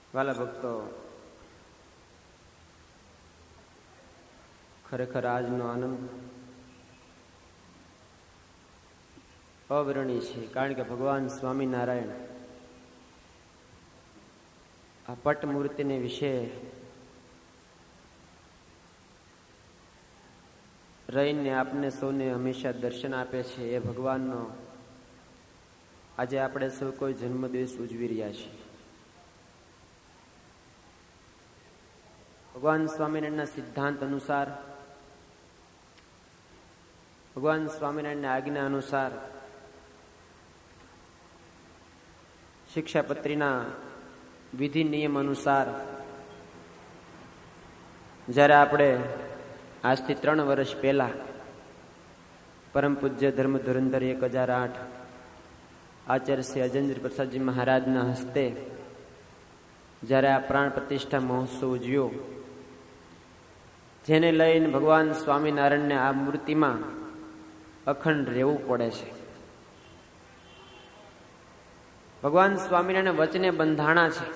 વાલા ભક્તો, ખરેખર આજનો આનંદ અવર્ણનીય છે. કારણ કે ભગવાન સ્વામિનારાયણ આ પટ મૂર્તિને વિશે રહીને આપને સૌને હંમેશા દર્શન આપે છે. એ ભગવાનનો આજે આપણે સૌ કોઈ જન્મદિવસ ઉજવી રહ્યા છીએ. ભગવાન સ્વામિનારાયણના સિદ્ધાંત અનુસાર, ભગવાન સ્વામિનારાયણની આજ્ઞા અનુસાર, શિક્ષાપત્રીના વિધિ નિયમ અનુસાર જ્યારે આપણે આજથી 3 વર્ષ પહેલા પરમ પૂજ્ય ધર્મ ધુરંધર 1008 આચાર્ય શ્રી અજેન્દ્ર પ્રસાદજી મહારાજના હસ્તે જ્યારે આ પ્રાણ પ્રતિષ્ઠા મહોત્સવ ઉજવ્યો, જેને લઈને ભગવાન સ્વામિનારાયણને આ મૂર્તિમાં અખંડ રહેવું પડે છે. ભગવાન સ્વામિનારાયણ વચને બંધાણા છે.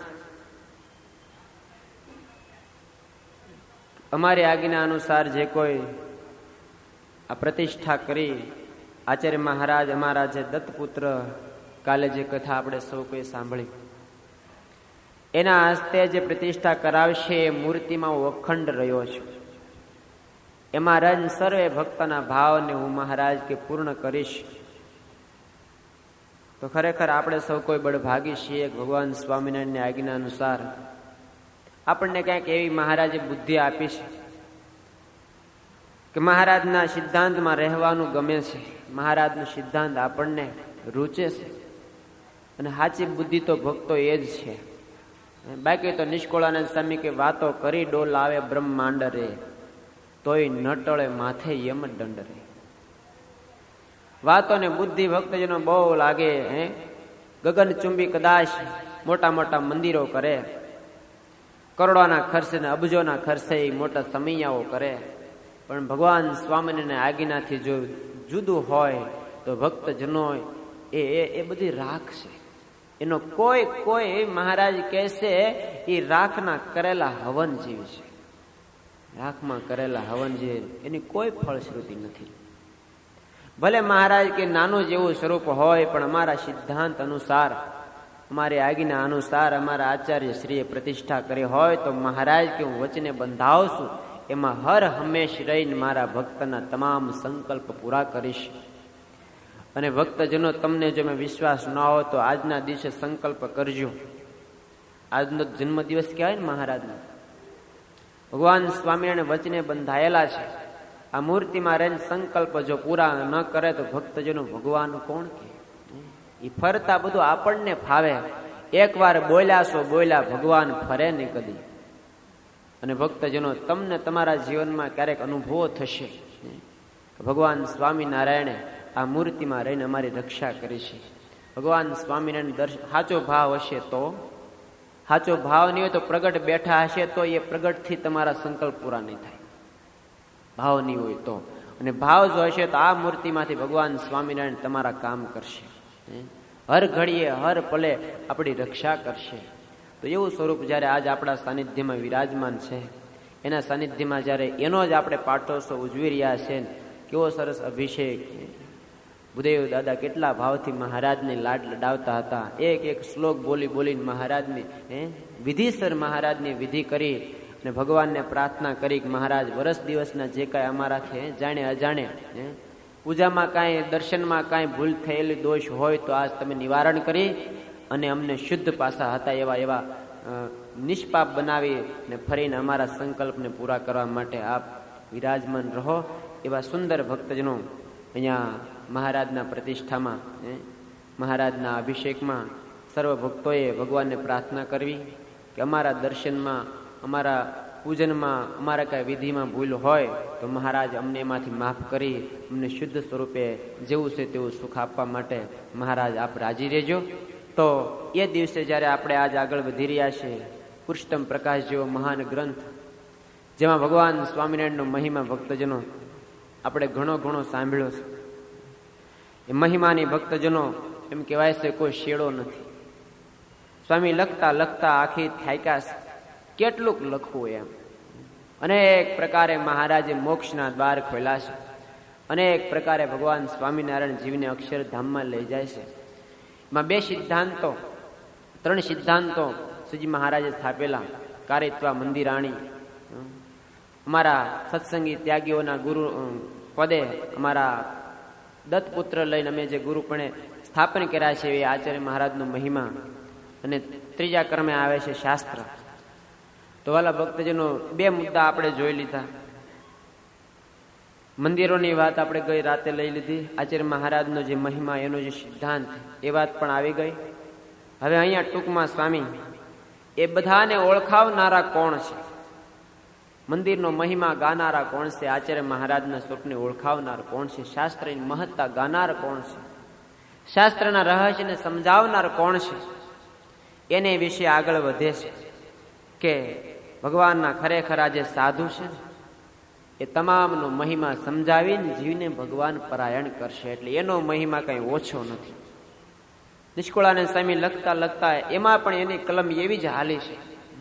અમારી આજ્ઞા અનુસાર જે કોઈ આ પ્રતિષ્ઠા કરી, આચાર્ય મહારાજ અમારા જે દત્તપુત્ર કાલે જે કથા આપણે સૌ કોઈ સાંભળી, એના હસ્તે જે પ્રતિષ્ઠા કરાવશે એ મૂર્તિમાં હું અખંડ રહ્યો છું. એમાં રન સર્વે ભક્તના ભાવને હું મહારાજ કે પૂર્ણ કરીશ. તો ખરેખર આપણે સૌ કોઈ બળભાગી છીએ. ભગવાન સ્વામિનારાયણની આજ્ઞા અનુસાર આપણને ક્યાંક એવી મહારાજે બુદ્ધિ આપી છે કે મહારાજના સિદ્ધાંતમાં રહેવાનું ગમે છે. મહારાજનો સિદ્ધાંત આપણને રૂચે છે. અને સાચી બુદ્ધિ તો ભક્તો એ જ છે. બાકી તો નિષ્કોળાનંદ સ્વામી કે વાતો કરી ડોલ આવે બ્રહ્માંડ રે, તોય ન ટળે માથે યમ દંડ રે. વાતો ને બુદ્ધિ ભક્તજનો બહુ લાગે. ગગનચુંબી કદાચ મોટા મોટા મંદિરો કરે, કરોડોના ખર્ચે ને અબજોના ખર્ચે મોટા સમૈયાઓ કરે, પણ ભગવાન સ્વામિનારાયણની આજ્ઞાથી જો જુદું હોય તો ભક્તજનો એ બધી રાખ છે. એનો કોઈ મહારાજ કહેશે એ રાખના કરેલા હવન જેવી છે. રાખમાં કરેલા હવન જે એની કોઈ ફળશ્રુતિ નથી. ભલે મહારાજ કે નાનું જેવું સ્વરૂપ હોય, પણ અમારા સિદ્ધાંત અનુસાર, અમારી આજ્ઞા અનુસાર અમારા આચાર્ય શ્રીએ પ્રતિષ્ઠા કરી હોય તો મહારાજ કે હું વચને બંધાવશું, એમાં હર હંમેશ રહીને મારા ભક્તના તમામ સંકલ્પ પૂરા કરીશ. અને ભક્તજનો, તમને જો મેં વિશ્વાસ ન હોય તો આજના દિવસે સંકલ્પ કરજો. આજનો જન્મ દિવસ કહેવાય ને મહારાજનો. ભગવાન સ્વામિનારાયણ વચને બંધાયેલા છે. આ મૂર્તિમાં રહીને સંકલ્પ જો પૂરા ન કરે તો ભક્તજનો ભગવાન કોણ કે? એ ફરતા બધું આપણને ફાવે. એકવાર બોલ્યા ભગવાન ફરે નહીં કદી. અને ભક્તજનો, તમને તમારા જીવનમાં ક્યારેક અનુભવો થશે ભગવાન સ્વામિનારાયણે આ મૂર્તિમાં રહીને અમારી રક્ષા કરી છે. ભગવાન સ્વામિનારાયણ દર્શન સાચો ભાવ હશે તો, સાચો ભાવ નહીં હોય તો પ્રગટ બેઠા હશે તો એ પ્રગટથી તમારા સંકલ્પ પૂરા નહીં થાય. ભાવ નહીં હોય તો. અને ભાવ જો હશે તો આ મૂર્તિમાંથી ભગવાન સ્વામિનારાયણ તમારા કામ કરશે. હર ઘડીએ હર પલે આપણી રક્ષા કરશે. તો એવું સ્વરૂપ જ્યારે આજ આપણા સાનિધ્યમાં વિરાજમાન છે, એના સાનિધ્યમાં જ્યારે એનો જ આપણે પાટોત્સવ ઉજવી રહ્યા છે, કેવો સરસ અભિષેક. ભૂદેવ દાદા કેટલા ભાવથી મહારાજને લાડ લડાવતા હતા. એક શ્લોક બોલીને મહારાજની વિધિસર મહારાજની વિધિ કરી અને ભગવાનને પ્રાર્થના કરી કે મહારાજ વર્ષ દિવસના જે કાંઈ અમારાથી જાણે અજાણે પૂજામાં કાંઈ દર્શનમાં કાંઈ ભૂલ થયેલી દોષ હોય તો આજ તમે નિવારણ કરી અને અમને શુદ્ધ પાસા હતા એવા નિષ્પાપ બનાવી ને ફરીને અમારા સંકલ્પને પૂરા કરવા માટે આપ વિરાજમાન રહો. એવા સુંદર ભક્તજનો અહીંયા મહારાજના પ્રતિષ્ઠામાં, મહારાજના અભિષેકમાં સર્વ ભક્તોએ ભગવાનને પ્રાર્થના કરવી કે અમારા દર્શનમાં, અમારા પૂજનમાં, અમારા કાંઈ વિધિમાં ભૂલ હોય તો મહારાજ અમને એમાંથી માફ કરી અમને શુદ્ધ સ્વરૂપે જેવું છે તેવું સુખ આપવા માટે મહારાજ આપ રાજી રહેજો. તો એ દિવસે જ્યારે આપણે આજ આગળ વધી રહ્યા છીએ, પુરુષોત્તમ પ્રકાશ જેવો મહાન ગ્રંથ, જેમાં ભગવાન સ્વામિનારાયણનો મહિમા ભક્તજનો આપણે ઘણો સાંભળ્યો છે. એ મહિમાની ભક્તજનો એમ કહેવાય છે કોઈ શેડો નથી. સ્વામી લખતા લખતા આખી થાક્યા, કેટલુંક લખવું એમ. અનેક પ્રકારે મહારાજે મોક્ષના દ્વાર ખોલ્યા છે. અનેક પ્રકારે ભગવાન સ્વામિનારાયણ જીવને અક્ષરધામમાં લઈ જાય છે. એમાં 2 સિદ્ધાંતો 3 સિદ્ધાંતો શ્રીજી મહારાજે સ્થાપેલા. કારિત્વા મંદિરાણી, અમારા સત્સંગી ત્યાગીઓના ગુરુ પદે અમારા દત્તપુત્ર લઈને અમે જે ગુરુપણે સ્થાપન કર્યા છે એ આચાર્ય મહારાજનો મહિમા. અને ત્રીજા ક્રમે આવે છે શાસ્ત્ર. તો વાલા ભક્તજનો 2 મુદ્દા આપણે જોઈ લીધા. મંદિરોની વાત આપણે ગઈ રાતે લઈ લીધી. આચાર્ય મહારાજનો જે મહિમા, એનો જે સિદ્ધાંત, એ વાત પણ આવી ગઈ. હવે અહીંયા ટૂંકમાં સ્વામી એ બધાને ઓળખાવનારા કોણ છે, મંદિરનો મહિમા ગાનારા કોણ છે, આચાર્ય મહારાજના સ્વરૂપને ઓળખાવનાર કોણ છે, શાસ્ત્રની મહત્તા ગાનાર કોણ છે, શાસ્ત્રના રહસ્યને સમજાવનાર કોણ છે, એને વિશે આગળ વધે છે કે ભગવાનના ખરેખર આ જે સાધુ છે એ તમામનો મહિમા સમજાવીને જીવને ભગવાન પરાયણ કરશે. એટલે એનો મહિમા કઈ ઓછો નથી. નિષ્કુળાનંદ સ્વામી લખતા લખતા એમાં પણ એની કલમ એવી જ હાલી છે,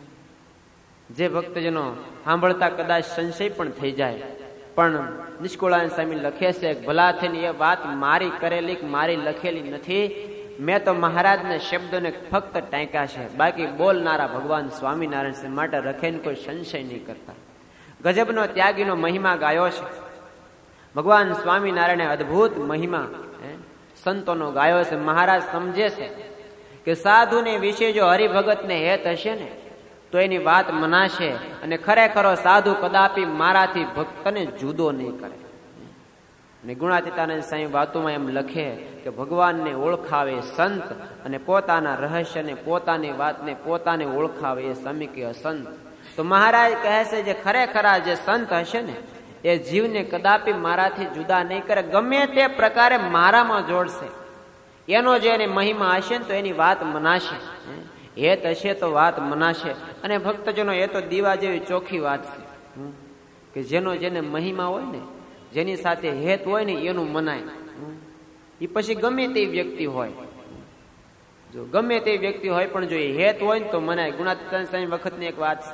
જે ભક્તજનો સાંભળતા કદાચ સંશય પણ થઈ જાય. પણ નિષ્કુળાનંદ સ્વામી લખે છે, ભલા થઈને એ વાત મારી કરેલી મારી લખેલી નથી, મેં તો મહારાજના શબ્દોને ફક્ત ટાંક્યા છે, બાકી બોલનારા ભગવાન સ્વામિનારાયણ છે, માટે રખેને કોઈ સંશય નહીં કરતા. ગજબનો ત્યાગીનો મહિમા ગાયો છે ભગવાન સ્વામિનારાયણે, અદભુત મહિમા સંતોનો ગાયો છે. મહારાજ સમજે છે કે સાધુને વિશે જો હરિભગતને હેત હશે ને તો એની વાત મનાશે, અને ખરેખરો સાધુ કદાપી મારાથી ભક્તને જુદો નહીં કરે. અને ગુણાતીતાનંદ સાંઈ વાતોમાં એમ લખે કે ભગવાનને ઓળખાવે સંત, અને પોતાના રહસ્યને પોતાની વાતને પોતાને ઓળખાવે એ સમીકે અસંત. તો મહારાજ કહે છે જે ખરેખરા જે સંત હશે ને એ જીવને કદાપી મારાથી જુદા નહીં કરે, ગમે તે પ્રકારે મારામાં જોડશે. એનો જે એને મહિમા હશે ને તો એની વાત મનાશે, હેત હશે તો વાત મનાશે. અને ભક્તજનો એ તો દીવા જેવી ચોખ્ખી વાત છે કે જેનો જેને મહિમા હોય ને, જેની સાથે હેત હોય ને એનું મનાય. એ પછી ગમે તે વ્યક્તિ હોય, જો ગમે તે વ્યક્તિ હોય પણ જો એ હેત હોય ને તો મનાય. ગુણાતીતાનંદ સ્વામી વખતની એક વાત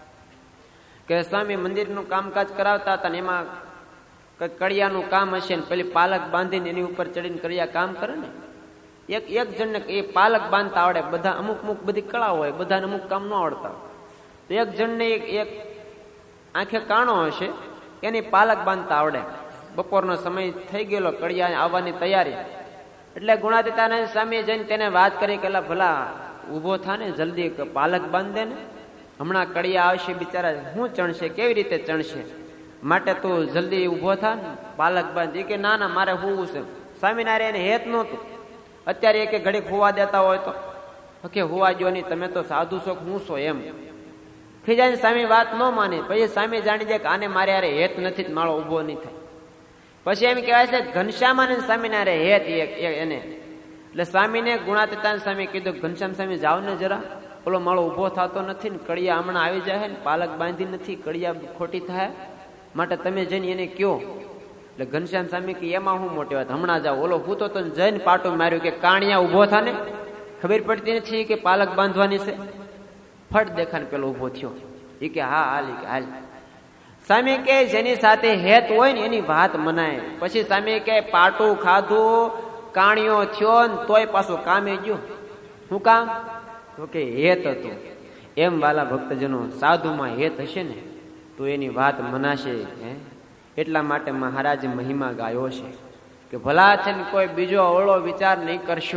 છે કે સ્વામી મંદિરનું કામકાજ કરાવતા હતા ને એમાં કડિયાનું કામ હશે ને પેલી પાલક બાંધીને એની ઉપર ચડીને કડિયા કામ કરે ને, એક જણને એ પાલક બાંધતા આવડે, બધા અમુક બધી કળા હોય, બધાને અમુક કામ ન આવડતા. તો એક જણને એક આંખે કાણો હશે, એની પાલક બાંધતા આવડે. બપોરનો સમય થઈ ગયેલો, કડિયા આવવાની તૈયારી. એટલે ગુણાતીતાનંદ સ્વામી જઈને તેને વાત કરી કે ભલા ઉભો થા ને, જલ્દી પાલક બાંધ દે ને, હમણાં કડિયા આવશે, બિચારા શું ચણશે, કેવી રીતે ચણશે, માટે તું જલ્દી ઉભો થા ને, પાલક બાંધ. કે ના મારે હોવું છે. સ્વામિનારાયણ હેત નહોતું. અત્યારે એક ઘડીક હોવા દેતા હોય તો કે હોવા ગયો નહીં, તમે તો સાધુ છો, હું છો એમ ખીજાઈને સ્વામી વાત ન માની. પછી સ્વામી જાણી જાય કે આને મારે યારે હેત નથી, મારો ઉભો નહીં થાય. પછી એમ કહેવાય છે ઘનશ્યામાનંદ સ્વામીને હેત એને. એટલે સ્વામીને ગુણાતીતાનંદ સ્વામી કીધું, ઘનશ્યામ સ્વામી જાઓ ને જરા, ઓલો માળો ઉભો થતો નથી ને, કડિયા હમણાં આવી જાય ને, પાલક બાંધી નથી, કડિયા ખોટી થાય, માટે તમે જઈને એને કયો. એટલે ઘનશ્યામ સ્વામી કે એમાં હું મોટી વાત, હમણાં જાઓ. ઓલો ભૂતો તો જઈને પાટું માર્યું કે કાણિયા ઉભો થાને, ખબર પડતી નથી કે પાલક બાંધવાની છે. ફટ દેખાને પેલો ઉભો થયો. એ કે હા હાલ, કે હાલ. સ્વામી કે જેની સાથે હેત હોય ને એની વાત મનાય. પછી સ્વામી કે પાટું ખાધું, કાણિયો થયો ને તોય પાછું કામે ગયો. શું કામ? તો કે હેત હતું. એમ વાલા ભક્તજનો, સાધુમાં હેત હશે ને તો એની વાત મનાશે. એટલા માટે મહારાજે મહિમા ગાયો છે કે ભલા છે ને કોઈ બીજો અવળો વિચાર નહીં કરશો.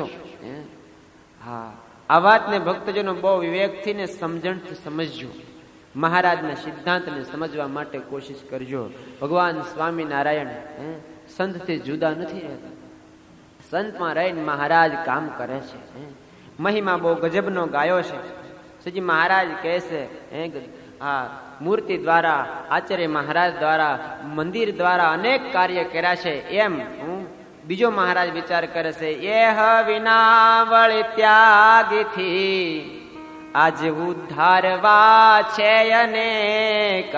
હા, આ વાતને ભક્તજનો બહુ વિવેકથી ને સમજણથી સમજજો. મહારાજના સિદ્ધાંતને સમજવા માટે કોશિશ કરજો. ભગવાન સ્વામિનારાયણ સંતથી જુદા નથી રહેતા. સંતમાં રહીને મહારાજ કામ કરે છે. મહિમા બહુ ગજબનો ગાયો છે. શ્રીજી મહારાજ કહે છે આ મૂર્તિ દ્વારા, આચાર્ય મહારાજ દ્વારા, મંદિર દ્વારા અનેક કાર્ય કર્યા છે. એમ બીજો મહારાજ વિચાર કરે છે, એહ વિનાવળી ત્યાગીથી આજ ઉદ્ધારવા છે અનેક,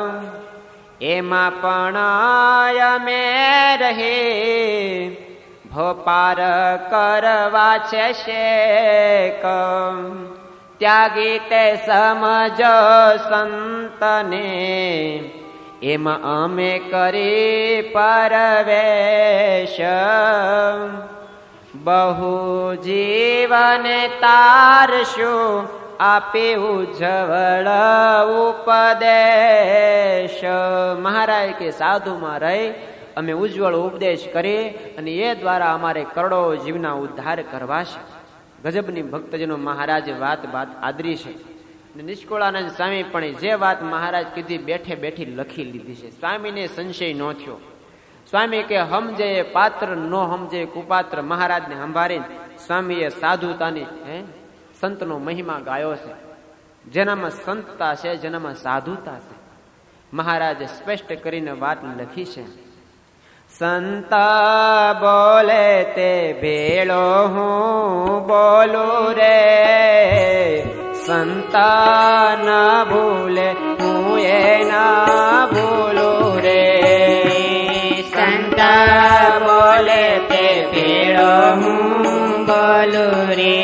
એમાં પણ અમે રહે ભવ પાર કરવા છે શેક ત્યાગી તે સમજો સંતને એમ અમે કરી પરવેશ બહુ જીવને તારશું આપે ઉજ્જવળ ઉપદેશ. મહારાજ કે સાધુમાં રહી અમે ઉજ્જવળ ઉપદેશ કરીએ અને એ દ્વારા અમારે કરોડો જીવના ઉદ્ધાર કરવા છે. ગજબની ભક્તજનો મહારાજે વાત આદરી છે. નિષ્કુળાનંદ સ્વામી પણ જે વાત મહારાજ કીધી બેઠે બેઠી લખી લીધી છે. સ્વામીને સંશય ન થયો. સ્વામી કે સમજે પાત્ર નો સમજે કુપાત્ર. મહારાજને સંભાળીને સ્વામીએ સાધુતાની સંતનો મહિમા ગાયો છે. જેનામાં સંતતા છે, જેનામાં સાધુતા છે, મહારાજે સ્પષ્ટ કરીને વાત લખી છે. સંત બોલે તે ભેળો હું બોલું રે, સંતા ના ભૂલે હું એ ના ભૂલું રે. સંતા બોલે તે ભેળો હું બોલું રે,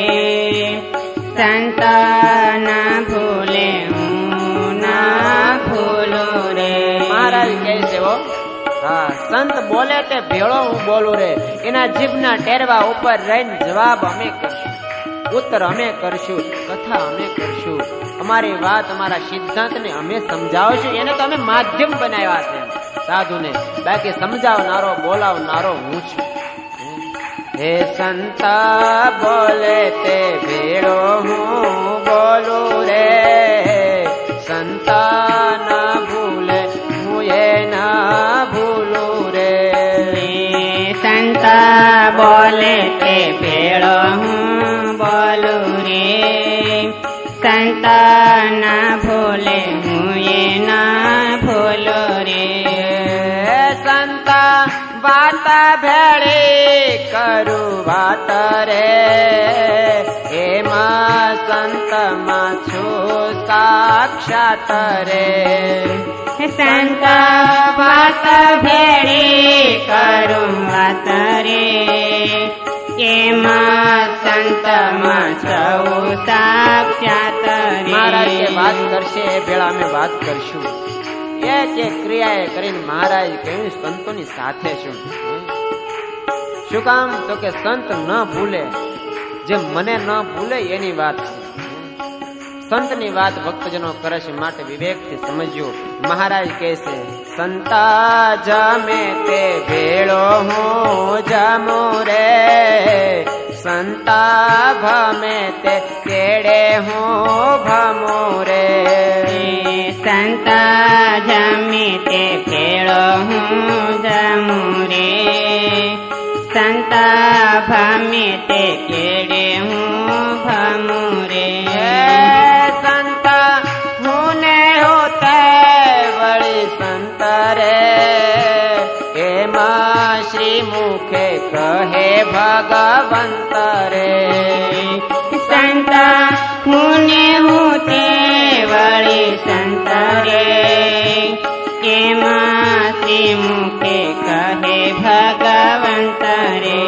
સંતા ના ભૂલે હું ના ભૂલું રે. મહારાજ કહે છે હા, સંત બોલે તે ભેળો હું બોલું રે. એના જીભના ટેરવા ઉપર રહીને જવાબ અમે કરશું, ઉત્તર અમે કરશું, કથા અમે કરશું. અમારી વાત અમારા સિદ્ધાંતને અમે સમજાવશું. એને તો અમે માધ્યમ બનાવ્યા છે સાધુને, બાકી સમજાવનારો બોલાવનારો હું છું. હે સંતા બોલે તે ભેળો હું બોલું રે, સંતા ના ભૂલે હું એ ના ભૂલું રે. સંતા બોલે તે ભેળો હું બોલું રે, સંતા ના ભૂલે હું એ ના ભૂલું રે. સંતા વાત ભેળી કરું વાત રે, એમાં સંતમાં છું સાક્ષાત રે. સંતા વાત ભેળી કરું વાત રે, એમાં સંતમાં છું સાક્ષાત રે. મહારાજ કે વાત કરશે એ ભેળા અમે વાત કરશું. એક એક ક્રિયા કરીને મહારાજ કહ્યું સંતોની સાથે છું. શું કામ? તો કે સંત ન ભૂલે, જે મને ન ભૂલે એની વાત છે. સંતની વાત ભક્તજનો કરે છે, માટે વિવેકથી સમજ્યો. મહારાજ કહે છે સંતા જમે તે ભેળો હું જમું રે, સંતા ભમે તે કેડે હું ભમું રે. સંતા જમે તે ભેળો હું જમું રે, સંતા ભમે તે કેડે હું ભમું રે. સંતા હું ને હું તે વળી સંત રે, એમાં શ્રી મુખે કહે ભગવંત રે. સંતા હું ને હું તે વળી સંત રે, એમાં શ્રી મુખે કહે ભગવંત રે.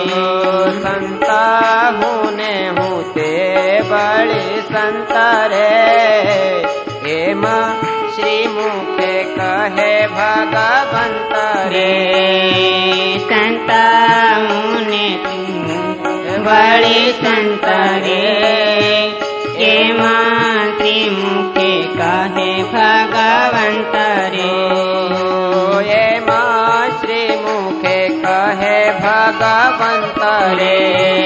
સંતા હું ને હું તે વળી સંત રે, એમાં શ્રી મુખે કહે ભગવંત રે. સંતા હું ને વળી સંત રે, એમાં શ્રી મુખે કહે ભગવંત રે. એમાં શ્રી મુખે કહે ભગવંત રે.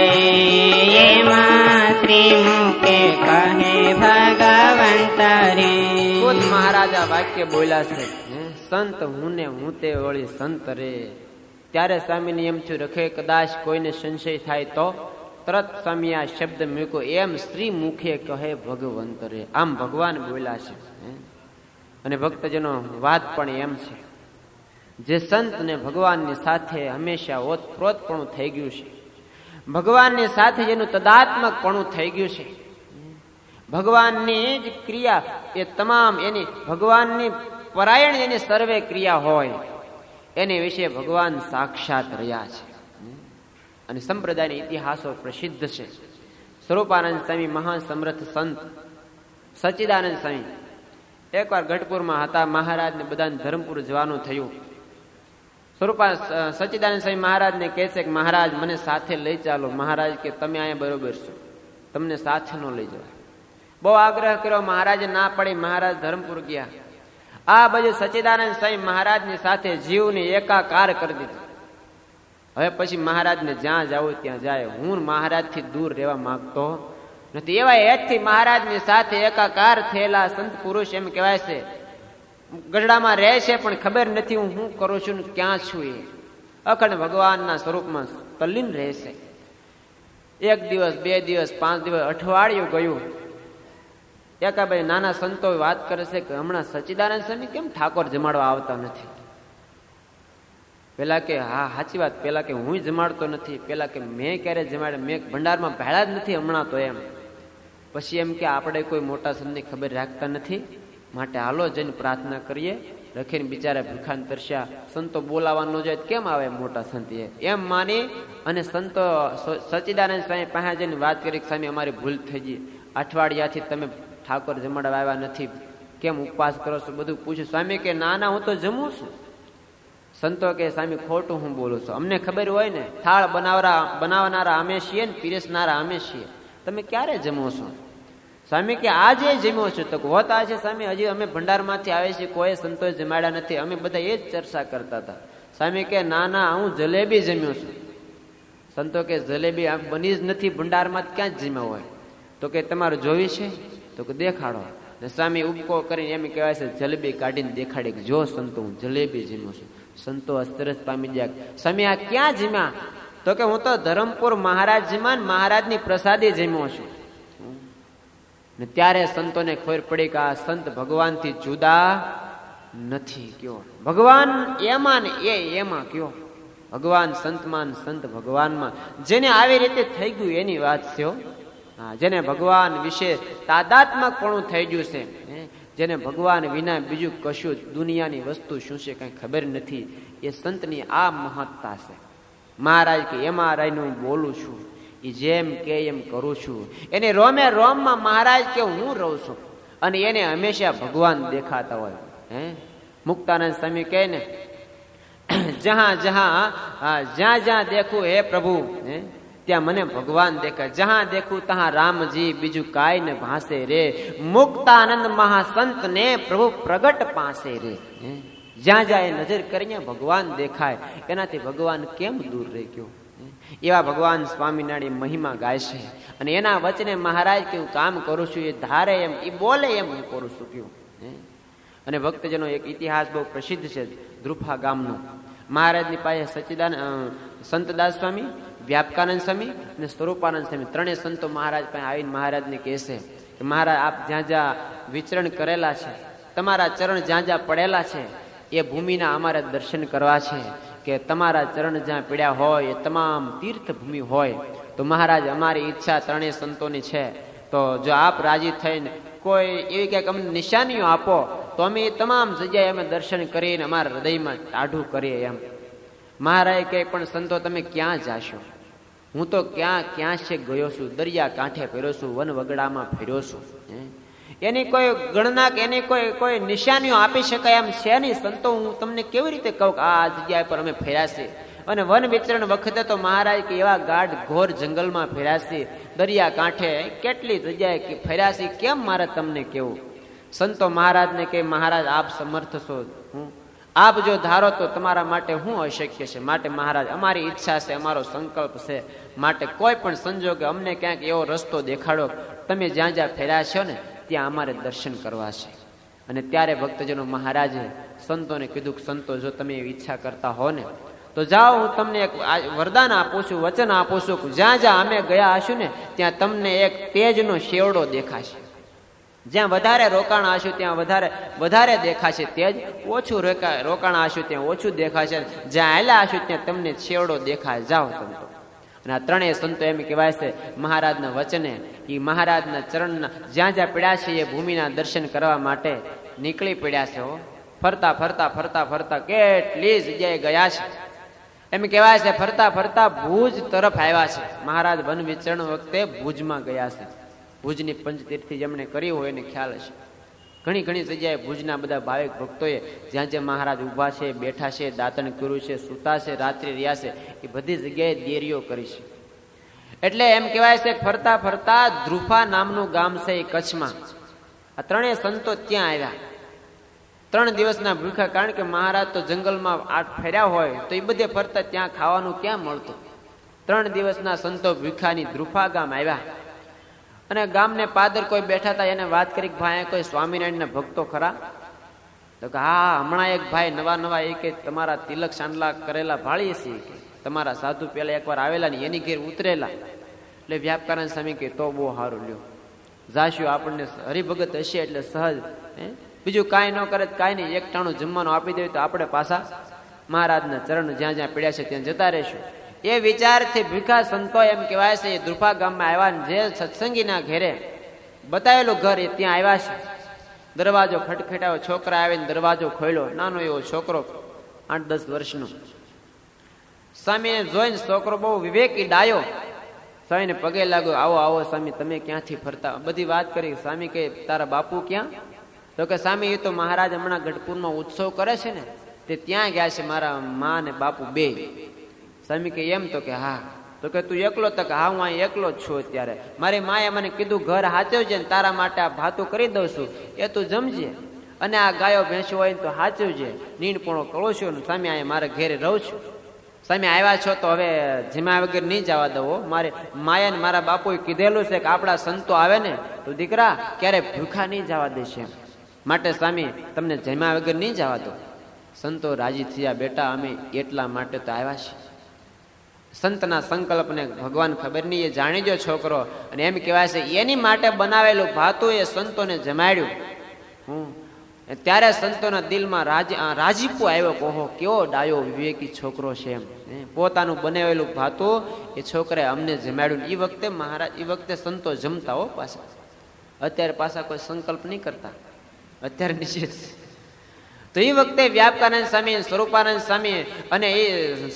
એમાં શ્રી મુખે કહે ભગવંત રે. ખુદ મહારાજા વાક્ય બોલ્યા છે, સંત હું ને હું તે વળી સંત રે. ત્યારે સ્વામીને એમ થયું રખે કદાચ કોઈને સંશય થાય તો તરત સ્વામી આ શબ્દ મૂક્યો, એમ સ્ત્રી મુખે કહે ભગવંત રે. આમ ભગવાન બોલ્યા છે. અને ભક્તજનો વાત પણ એમ છે, જે સંત ને ભગવાનની સાથે હંમેશા ઓતપ્રોતપણું થઈ ગયું છે, ભગવાનની સાથે જેનું તદાત્મકપણું થઈ ગયું છે, ભગવાનની જ ક્રિયા એ તમામ એની ભગવાનની પરાયણ એની સર્વે ક્રિયા હોય, એની વિશે ભગવાન સાક્ષાત રહ્યા છે. અને સંપ્રદાયના ઇતિહાસો પ્રસિદ્ધ છે. સ્વરૂપાનંદ સ્વામી મહાન સમર્થ સંત સચ્ચિદાનંદ સ્વામી એકવાર ગઢપુરમાં હતા. મહારાજને બધાને ધરમપુર જવાનું થયું. સચ્ચિદાનંદ સ્વામી મહારાજને કહે છે કે મહારાજ મને સાથે લઈ ચાલો. મહારાજ કે તમે અહીંયા બરોબર છો, તમને સાથે ન લઈ જાઓ. બહુ આગ્રહ કર્યો, મહારાજે ના પડી. મહારાજ ધરમપુર ગયા. આ બાજુ સચ્ચિદાનંદ સ્વામી મહારાજની સાથે જીવને એકાકાર કરી દીધો. હવે પછી મહારાજને જ્યાં જાવું ત્યાં જાય. હું મહારાજથી દૂર રહેવા માંગતો નથી. એવા હેતથી મહારાજની સાથે એકાકાર થયેલા સંત પુરુષ એમ કહેવાય છે ગઢડામાં રહે છે, પણ ખબર નથી હું શું કરું છું ને ક્યાં છું. એ અખંડ ભગવાનના સ્વરૂપમાં તલ્લીન રહે છે. એક દિવસ, 2 દિવસ, 5 દિવસ, અઠવાડિયું ગયું. એકાભાઈ નાના સંતો વાત કરે છે કે હમણાં સચ્ચિદાનંદ સ્વામી કેમ ઠાકોર જમાડવા આવતા નથી? પેલા કે હા સાચી વાત. પેલા કે હું જમાડતો નથી. પેલા કે મેં ક્યારે જમાડે, મેં ભંડારમાં ભેળા જ નથી હમણાં તો એમ. પછી એમ કે આપણે કોઈ મોટા સંતની ખબર રાખતા નથી, માટે હાલો જઈને પ્રાર્થના કરીએ. લખીને બિચારા ભૂખાને તરસ્યા. સંતો બોલાવવાનો જાય કેમ આવે મોટા સંત? એમ માની અને સંતો સચ્ચિદાનંદ સ્વામી પાસે જઈને વાત કરી કે સ્વામી અમારી ભૂલ થઈ ગઈ, અઠવાડિયાથી તમે ઠાકોર જમાડવા આવ્યા નથી, કેમ ઉપવાસ કરો છો, બધું પૂછ્યું. સ્વામી કે ના ના હું તો જમું છું. સંતો કે સ્વામી ખોટું હું બોલું છું, અમને ખબર હોય ને, થાળ બનાવનારા અમે છીએ ને પીરસનારા અમે છીએ, તમે ક્યારે જમો છો? સ્વામી કે આજે જમ્યો છું. તો હોત આજે સ્વામી હજી અમે ભંડારમાંથી આવે છીએ, કોઈ સંતોષ જમાડ્યા નથી, અમે બધા એ જ ચર્ચા કરતા હતા. સ્વામી કે ના ના હું જલેબી જમ્યો છું. સંતો કે જલેબી બની જ નથી ભંડારમાં, ક્યાં જ જમ્યા હોય? તો કે તમારું જોવી છે? તો કે દેખાડો. સ્વામી ઉપકો કરીને એમ કહેવાય છે જલેબી કાઢીને દેખાડી કે જો સંતો હું જલેબી જમ્યો છું. સંતો અસ્તરસ પામી ગયા. સ્વામી આ ક્યાં જમ્યા? તો કે હું તો ધરમપુર મહારાજ જમ્યા ને મહારાજની પ્રસાદી જમ્યો છું. ને ત્યારે સંતોને ખબર પડી કે આ સંત ભગવાનથી જુદા નથી. કયો ભગવાન એમાં ને એમાં કયો ભગવાન સંતમાં, સંત ભગવાનમાં. જેને આવી રીતે થઈ ગયું એની વાત છે. હા, જેને ભગવાન વિશે તાદાત્મકપણું થઈ ગયું છે, જેને ભગવાન વિના બીજું કશું દુનિયાની વસ્તુ શું છે કઈ ખબર નથી, એ સંતની આ મહત્તા છે. મહારાજ કે એમાં રહીને હું બોલું છું, એ જેમ કે એમ કરું છું. એને રોમે રોમમાં મહારાજ કે હું રહું છું, અને એને હંમેશા ભગવાન દેખાતા હોય. મુક્તાનંદ સ્વામી કહે ને જ્યાં જ્યાં દેખું હે પ્રભુ, ત્યાં મને ભગવાન દેખાય. જ્યાં દેખું ત્યાં રામજી, બીજું કાય ને ભાસે રે. મુક્તાનંદ મહાસંત ને પ્રભુ પ્રગટ પાસે રે. જ્યાં જ્યાં નજર કરીને ભગવાન દેખાય, એનાથી ભગવાન કેમ દૂર રહી ગયો? એવા ભગવાન સ્વામિનારાયણ મહિમા ગાય છે. અને એના વચને મહારાજ કે હું કામ કરું છું, એ ધારે એમ, એ બોલે એમ હું કરું છું. કયું અને ભક્તજનો એક ઇતિહાસ બહુ પ્રસિદ્ધ છે ધ્રુફા ગામનો. મહારાજની પાસે સચ્ચિદાનંદ સંતદાસ સ્વામી, વ્યાપકાનંદ સ્વામી અને સ્વરૂપાનંદ સ્વામી ત્રણેય સંતો મહારાજ પાસે આવીને મહારાજને કહે છે કે મહારાજ આપ જ્યાં જ્યાં વિચરણ કરેલા છે, તમારા ચરણ જ્યાં જ્યાં પડેલા છે, એ ભૂમિના અમારે દર્શન કરવા છે. કે તમારા ચરણ જ્યાં પીડ્યા હોય એ તમામ તીર્થ ભૂમિ હોય. તો મહારાજ અમારી ઈચ્છા ત્રણેય સંતોની છે, તો જો આપ રાજી થઈને કોઈ એવી કંઈક અમને નિશાનીઓ આપો તો અમે એ તમામ જગ્યાએ અમે દર્શન કરીને અમારા હૃદયમાં ટાઢું કરીએ એમ. મહારાજ કહે પણ સંતો તમે ક્યાં જાશો? હું તો ક્યાં છે ગયો છું, દરિયા કાંઠે ફેર્યો છું, વન વગડામાં ફેર્યો છું. એની કોઈ ગણના કે એની કોઈ નિશાનીઓ આપી શકાય એમ છે નહીં. સંતો હું તમને કેવી રીતે કહું કે આ જગ્યા પર અમે ફેર્યા છે? અને વન વિચરણ વખતે તો મહારાજ કે એવા ગાઢ ઘોર જંગલમાં ફેર્યા છે, દરિયા કાંઠે કેટલી જગ્યાએ ફેર્યા છે, કેમ મારે તમને કેવું? સંતો મહારાજને કે મહારાજ આપ સમર્થ છો, આપ જો ધારો તો તમારા માટે હું અશક્ય છે. માટે મહારાજ અમારી ઈચ્છા છે, અમારો સંકલ્પ છે, માટે કોઈ પણ સંજોગે અમને ક્યાંક એવો રસ્તો દેખાડો, તમે જ્યાં જ્યાં ફેર્યા છો ને ત્યાં અમારે દર્શન કરવા છે. અને ત્યારે ભક્તજનો મહારાજે સંતોને કીધું કે સંતો જો તમે એવી ઈચ્છા કરતા હો ને તો જાઓ, હું તમને એક વરદાન આપું છું, વચન આપું છું કે જ્યાં જ્યાં અમે ગયા હશું ને ત્યાં તમને એક તેજનો શેવડો દેખાશે. જ્યાં વધારે રોકાણ હશું ત્યાં વધારે દેખાશે તેજ, ઓછું રોકાણ હશું ત્યાં ઓછું દેખાશે. જ્યાં આયલા હશું ત્યાં તમને શેવડો દેખાય. જાઓ સંતો. અને આ ત્રણેય સંતો એમ કહેવાય છે મહારાજના વચને એ મહારાજના ચરણના જ્યાં જ્યાં પડ્યા છે એ ભૂમિના દર્શન કરવા માટે નીકળી પડ્યા છે. ફરતા ફરતા ફરતા ફરતા કેટલી જગ્યાએ ગયા છે. એમ કહેવાય છે ફરતા ફરતા ભુજ તરફ આવ્યા છે. મહારાજ વન વિચરણ વખતે ભુજમાં ગયા છે. ભુજની પંચતીર્થી જેમણે કરી હોય એને ખ્યાલ હશે. ઘણી ઘણી જગ્યાએ ભુજના બધા ભાવિક ભક્તોએ જ્યાં જ્યાં મહારાજ ઉભા છે, બેઠા છે, દાંતણ કર્યું છે, સૂતા છે, રાત્રિ રહ્યા છે, એ બધી જગ્યાએ દેરીઓ કરી છે. એટલે એમ કહેવાય છે ફરતા ફરતા ધ્રુફા નામનું ગામ છે એ કચ્છમાં. આ ત્રણેય સંતો ત્યાં આવ્યા. 3 દિવસના ભૂખા, કારણ કે મહારાજ તો જંગલમાં આઠ ફેર્યા હોય તો એ બધે ફરતા ત્યાં ખાવાનું ક્યાં મળતું. 3 દિવસના સંતો ભૂખાની ધ્રુફા ગામ આવ્યા. અને ગામને પાદર કોઈ બેઠા હતા, એને વાત કરી કે ભાઈ કોઈ સ્વામિનારાયણના ભક્તો ખરા? તો કે હા, હમણાં એક ભાઈ નવા એ કે તમારા તિલક સાંડલા કરેલા ભાળીએ છીએ, કે તમારા સાધુ પેલા એકવાર આવેલા ને એની ઘેર ઉતરેલા. એટલે વ્યાપકારણ સ્વામી કે તો બહુ સારું, લ્યો જાશું, આપણને હરિભગત હશે એટલે સહજ, બીજું કાંઈ ન કરે કાંઈ નહીં, એક ટાણું જમવાનું આપી દે તો આપણે પાછા મહારાજના ચરણ જ્યાં જ્યાં પડ્યા છે ત્યાં જતા રહેશું. એ વિચારથી ભીખા સંતો એમ કહેવાય છે એ ધ્રુફા ગામમાં આવ્યા. જે સત્સંગીના ઘેરે બતાવેલું ઘર એ ત્યાં આવ્યા છે. દરવાજો ખટખટાયો, છોકરા આવીને દરવાજો ખોલ્યો. નાનો એવો છોકરો 8-10 વર્ષનો. સ્વામીને જોઈને છોકરો બહુ વિવેકી ડાયો. સ્વામીને પગે લાગ્યો, આવો આવો સ્વામી, તમે ક્યાંથી ફરતા? બધી વાત કરી. સ્વામી કે તારા બાપુ ક્યાં? તો કે સ્વામી એ તો મહારાજ હમણાં ગઢપુરમાં ઉત્સવ કરે છે ને તે ત્યાં ગયા છે, મારા મા ને બાપુ બે. સ્વામી કે એમ? તો કે હા. તો કે તું એકલો? તો કે હા, હું અહીં એકલો જ છું અત્યારે. મારી માએ મને કીધું ઘર હાચવજે ને તારા માટે આ ભાતું કરી દઉં છું, એ તું જમજે, અને આ ગાયો ભેંસો હોય તો હાચવજે, નીણપણો કરું છું. સ્વામી અહીંયા મારા ઘેરે રહું છું. સ્વામી આવ્યા છો તો હવે જમ્યા વગર નહીં જવા દો. મારે માયા ને મારા બાપુએ કીધેલું છે કે આપણા સંતો આવે ને તો દીકરા ક્યારે ભૂખા નહીં જવા દેશે, માટે સ્વામી તમને જમ્યા વગર નહીં જવા દો. સંતો રાજી થયા, બેટા અમે એટલા માટે તો આવ્યા છીએ. સંતના સંકલ્પને ભગવાન ખબર નહીં, એ જાણી ગયો છોકરો. અને એમ કહેવાય છે એની માટે બનાવેલું ભાતું એ સંતોને જમાડ્યું. ત્યારે સંતોના દિલમાં રાજીપો આવ્યો, કહો કેવો ડાયો વિવેકી છોકરો છે એમ. પોતાનું બનાવેલું ભાતું એ છોકરાએ અમને જમાડ્યું. એ વખતે મહારાજ, એ વખતે સંતો જમતા હો પાછા. અત્યારે પાછા કોઈ સંકલ્પ નહીં કરતા, અત્યારે નિશ્ચિત. તો એ વખતે વ્યાપકાનંદ સ્વામી, સ્વરૂપાનંદ સ્વામી અને એ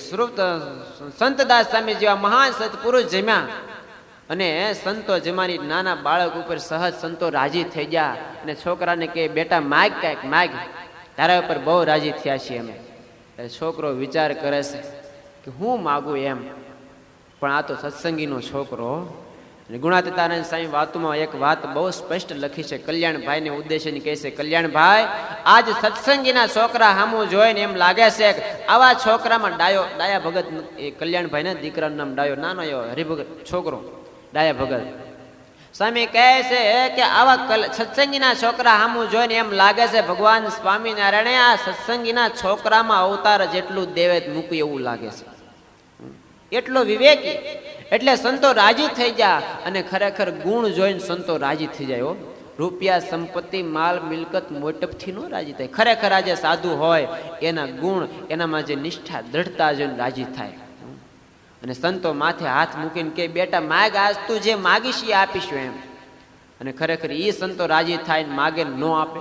સંતદાસ સ્વામી જેવા મહાન સત્પુરુષ જમ્યા. અને સંતો જમાની નાના બાળક ઉપર સહજ સંતો રાજી થઈ ગયા. અને છોકરાને કે બેટા માગ, કાંઈક માગ, તારા ઉપર બહુ રાજી થયા છીએ અમે. છોકરો વિચાર કરે છે કે હું માગું એમ, પણ આ તો સત્સંગીનો છોકરો. ગુણાતીતાનંદ સ્વામી વાતોમાં એક વાત બહુ સ્પષ્ટ લખી છે. કલ્યાણભાઈને ઉદ્દેશની કહે છે, કલ્યાણભાઈ આજ સત્સંગીના છોકરા સામું જોઈને એમ લાગે છે કે આવા છોકરામાં ડાયા ભગત, એ કલ્યાણભાઈના દીકરાનું નામ ડાયો, નાનો એવો હરિભગત છોકરો ડાયા ભગત. સ્વામી કહે છે કે આવા સત્સંગીના છોકરા સામું જોઈને એમ લાગે છે ભગવાન સ્વામિનારાયણે આ સત્સંગીના છોકરામાં અવતાર જેટલું દેવે મૂક્યું એવું લાગે છે. એટલો વિવેકી. એટલે સંતો રાજી થઈ ગયા. અને ખરેખર ગુણ જોઈને સંતો રાજી થઈ જાય. રૂપિયા, સંપત્તિ, માલ, મિલકત, મોટપથી નો રાજી થાય. ખરેખર આજે સાધુ હોય એના ગુણ, એનામાં જે નિષ્ઠા, દ્રઢતા જોઈને રાજી થાય. અને સંતો માથે હાથ મૂકીને કે બેટા માગ, આજ તું જે માગીશ એ આપીશું એમ. અને ખરેખર એ સંતો રાજી થાય ને માગે ન આપે.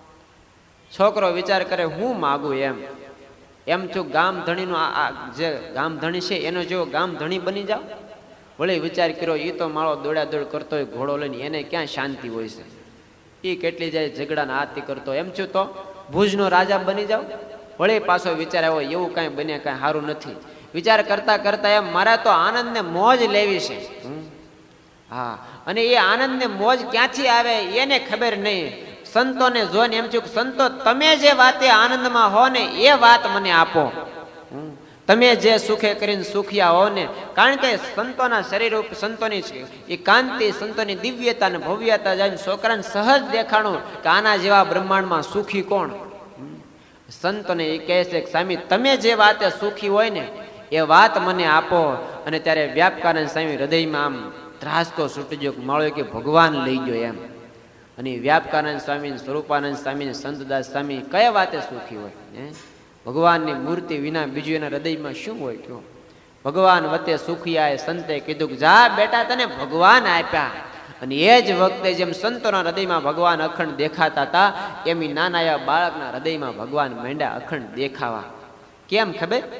છોકરો વિચાર કરે હું માગું એમ છું ગામ ધણીનો, આ જે ગામ ધણી છે એનો જેવો ગામ ધણી બની જાવ. વળી વિચાર કર્યો, એ તો માળો દોડ કરતો હોય ઘોડો લઈને, એને ક્યાં શાંતિ હોય છે? એ કેટલી જાય ઝઘડાના આરતી કરતો. એમ છું તો ભુજનો રાજા બની જાવ. વળી પાછો વિચાર આવ્યો, એવું કાંઈ બને કાંઈ સારું નથી. વિચાર કરતા કરતા એમ મારે તો આનંદ ને મોજ લેવી છે. હા, અને એ આનંદ ને મોજ ક્યાંથી આવે એને ખબર નહીં. સંતોને જોઈને એમ છું, સંતો તમે જે વાતે આનંદમાં હો ને એ વાત મને આપો. તમે જે સુખે કરીને સુખિયા હો ને, કારણ કે સંતોના શરીર ઉપર સંતોની એ કાંતિ, સંતોની દિવ્યતા ને ભવ્યતા જઈને છોકરાને સહજ દેખાણું કે આના જેવા બ્રહ્માંડમાં સુખી કોણ? સંતોને એ કહે છે કે સ્વામી તમે જે વાતે સુખી હોય ને એ વાત મને આપો. અને ત્યારે વ્યાપકાનંદ સ્વામી હૃદયમાં આમ ત્રાસકો છૂટી ગયો, માળો કે ભગવાન લઈ ગયો એમ. અને વ્યાપકાનંદ સ્વામી, સ્વરૂપાનંદ સ્વામી, સંતદાસ સ્વામી કયા વાતે સુખી હોય? ભગવાનની મૂર્તિ વિના બીજું એના હૃદયમાં શું હોય? કયો ભગવાન વતે સુખિયા. સંતે કીધું કે જા બેટા તને ભગવાન આપ્યા. અને એ જ વખતે જેમ સંતોના હૃદયમાં ભગવાન અખંડ દેખાતા હતા એમ નાના એવા બાળકના હૃદયમાં ભગવાન માંડ્યા અખંડ દેખાવા. કેમ ખબર?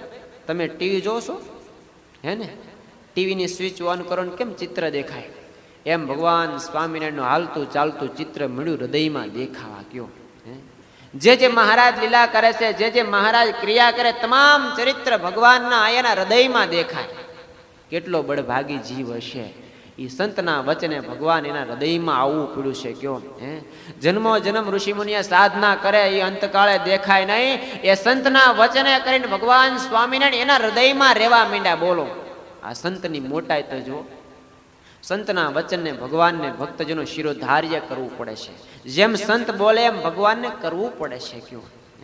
તમે ટીવી જોશો હે ને, ટીવીની સ્વિચ ઓન કરો ને કેમ ચિત્ર દેખાય, એમ ભગવાન સ્વામિનારાયણનું હાલતું ચાલતું ચિત્ર મળ્યું હૃદયમાં દેખાવા કયો. જે જે મહારાજ લીલા કરે છે, જે જે મહારાજ ક્રિયા કરે, તમામ ચરિત્ર ભગવાનના આયાના હૃદયમાં દેખાય. કેટલો બળભાગી જીવ હશે, એ સંતના વચને ભગવાન એના હૃદયમાં આવવું પડ્યું છે કયો. જન્મો જન્મ ઋષિ મુનિએ સાધના કરે એ અંતકાળે દેખાય નહીં, એ સંતના વચને કરીને ભગવાન સ્વામિનારાયણ એના હૃદયમાં રહેવા માંડ્યા. બોલો આ સંતની મોટાઈ તો જો. સંતના વચનને ભગવાનને ભક્તજનો શિરોધાર્ય કરવું પડે છે. જેમ સંત બોલે એમ ભગવાનને કરવું પડે છે કયો.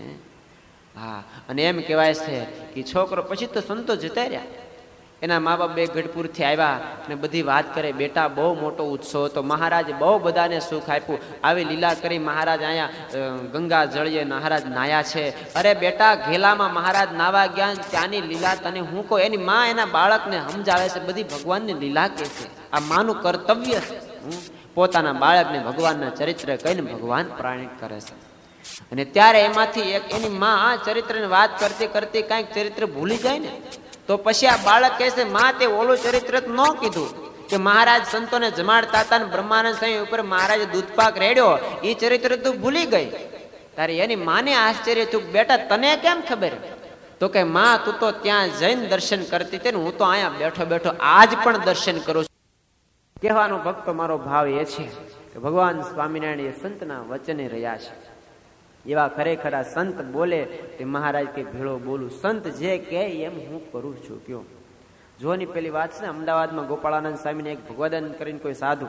હા, અને એમ કહેવાય છે કે છોકરો પછી તો સંતો જતા રહ્યા. એના મા બાપ બે ગઢપુરથી આવ્યા અને બધી વાત કરે, બેટા બહુ મોટો ઉત્સવ હતો, મહારાજ બહુ બધાને સુખ આપ્યું, આવી લીલા કરી મહારાજ અહીંયા ગંગા જળીએ મહારાજ નાયા છે. અરે બેટા ઘેલામાં મહારાજ નાવા ગયા, ત્યાંની લીલા તને હું કહું. એની માં એના બાળકને સમજાવે છે, બધી ભગવાનની લીલા કે છે, આ માનું કર્તવ્ય છે. પોતાના બાળકને ભગવાનના ચરિત્ર કહીને ભગવાન પ્રાણિત કરે છે. અને ત્યારે એમાંથી એક એની માં આ ચરિત્રની વાત કરતી કરતી કાંઈક ચરિત્ર ભૂલી જાય ને, તો પછી આ બાળક કહે છે, માં તે ઓલું ચરિત્ર ન કીધું કે મહારાજ સંતોને જમાડતા હતા ને બ્રહ્માનંદ સ્વામી ઉપર મહારાજે દૂધપાક રેડ્યો, એ ચરિત્ર તું ભૂલી ગઈ. તારે એની માને આશ્ચર્ય થયું, બેટા તને કેમ ખબર? તો કે માં તું તો ત્યાં જઈને દર્શન કરતી હતી ને, હું તો અહીંયા બેઠો બેઠો આજ પણ દર્શન કરું છું. કહેવાનો ભક્તો મારો ભાવ એ છે કે ભગવાન સ્વામિનારાયણ એ સંતના વચને રહ્યા છે. એવા ખરેખર આ સંત બોલે તે મહારાજ કે ભેળો બોલું, સંત જે કહે એમ હું કરું છું કયો. જોની પેલી વાત છે ને, અમદાવાદમાં ગોપાળાનંદ સ્વામીને એક ભગવદન કરીને કોઈ સાધુ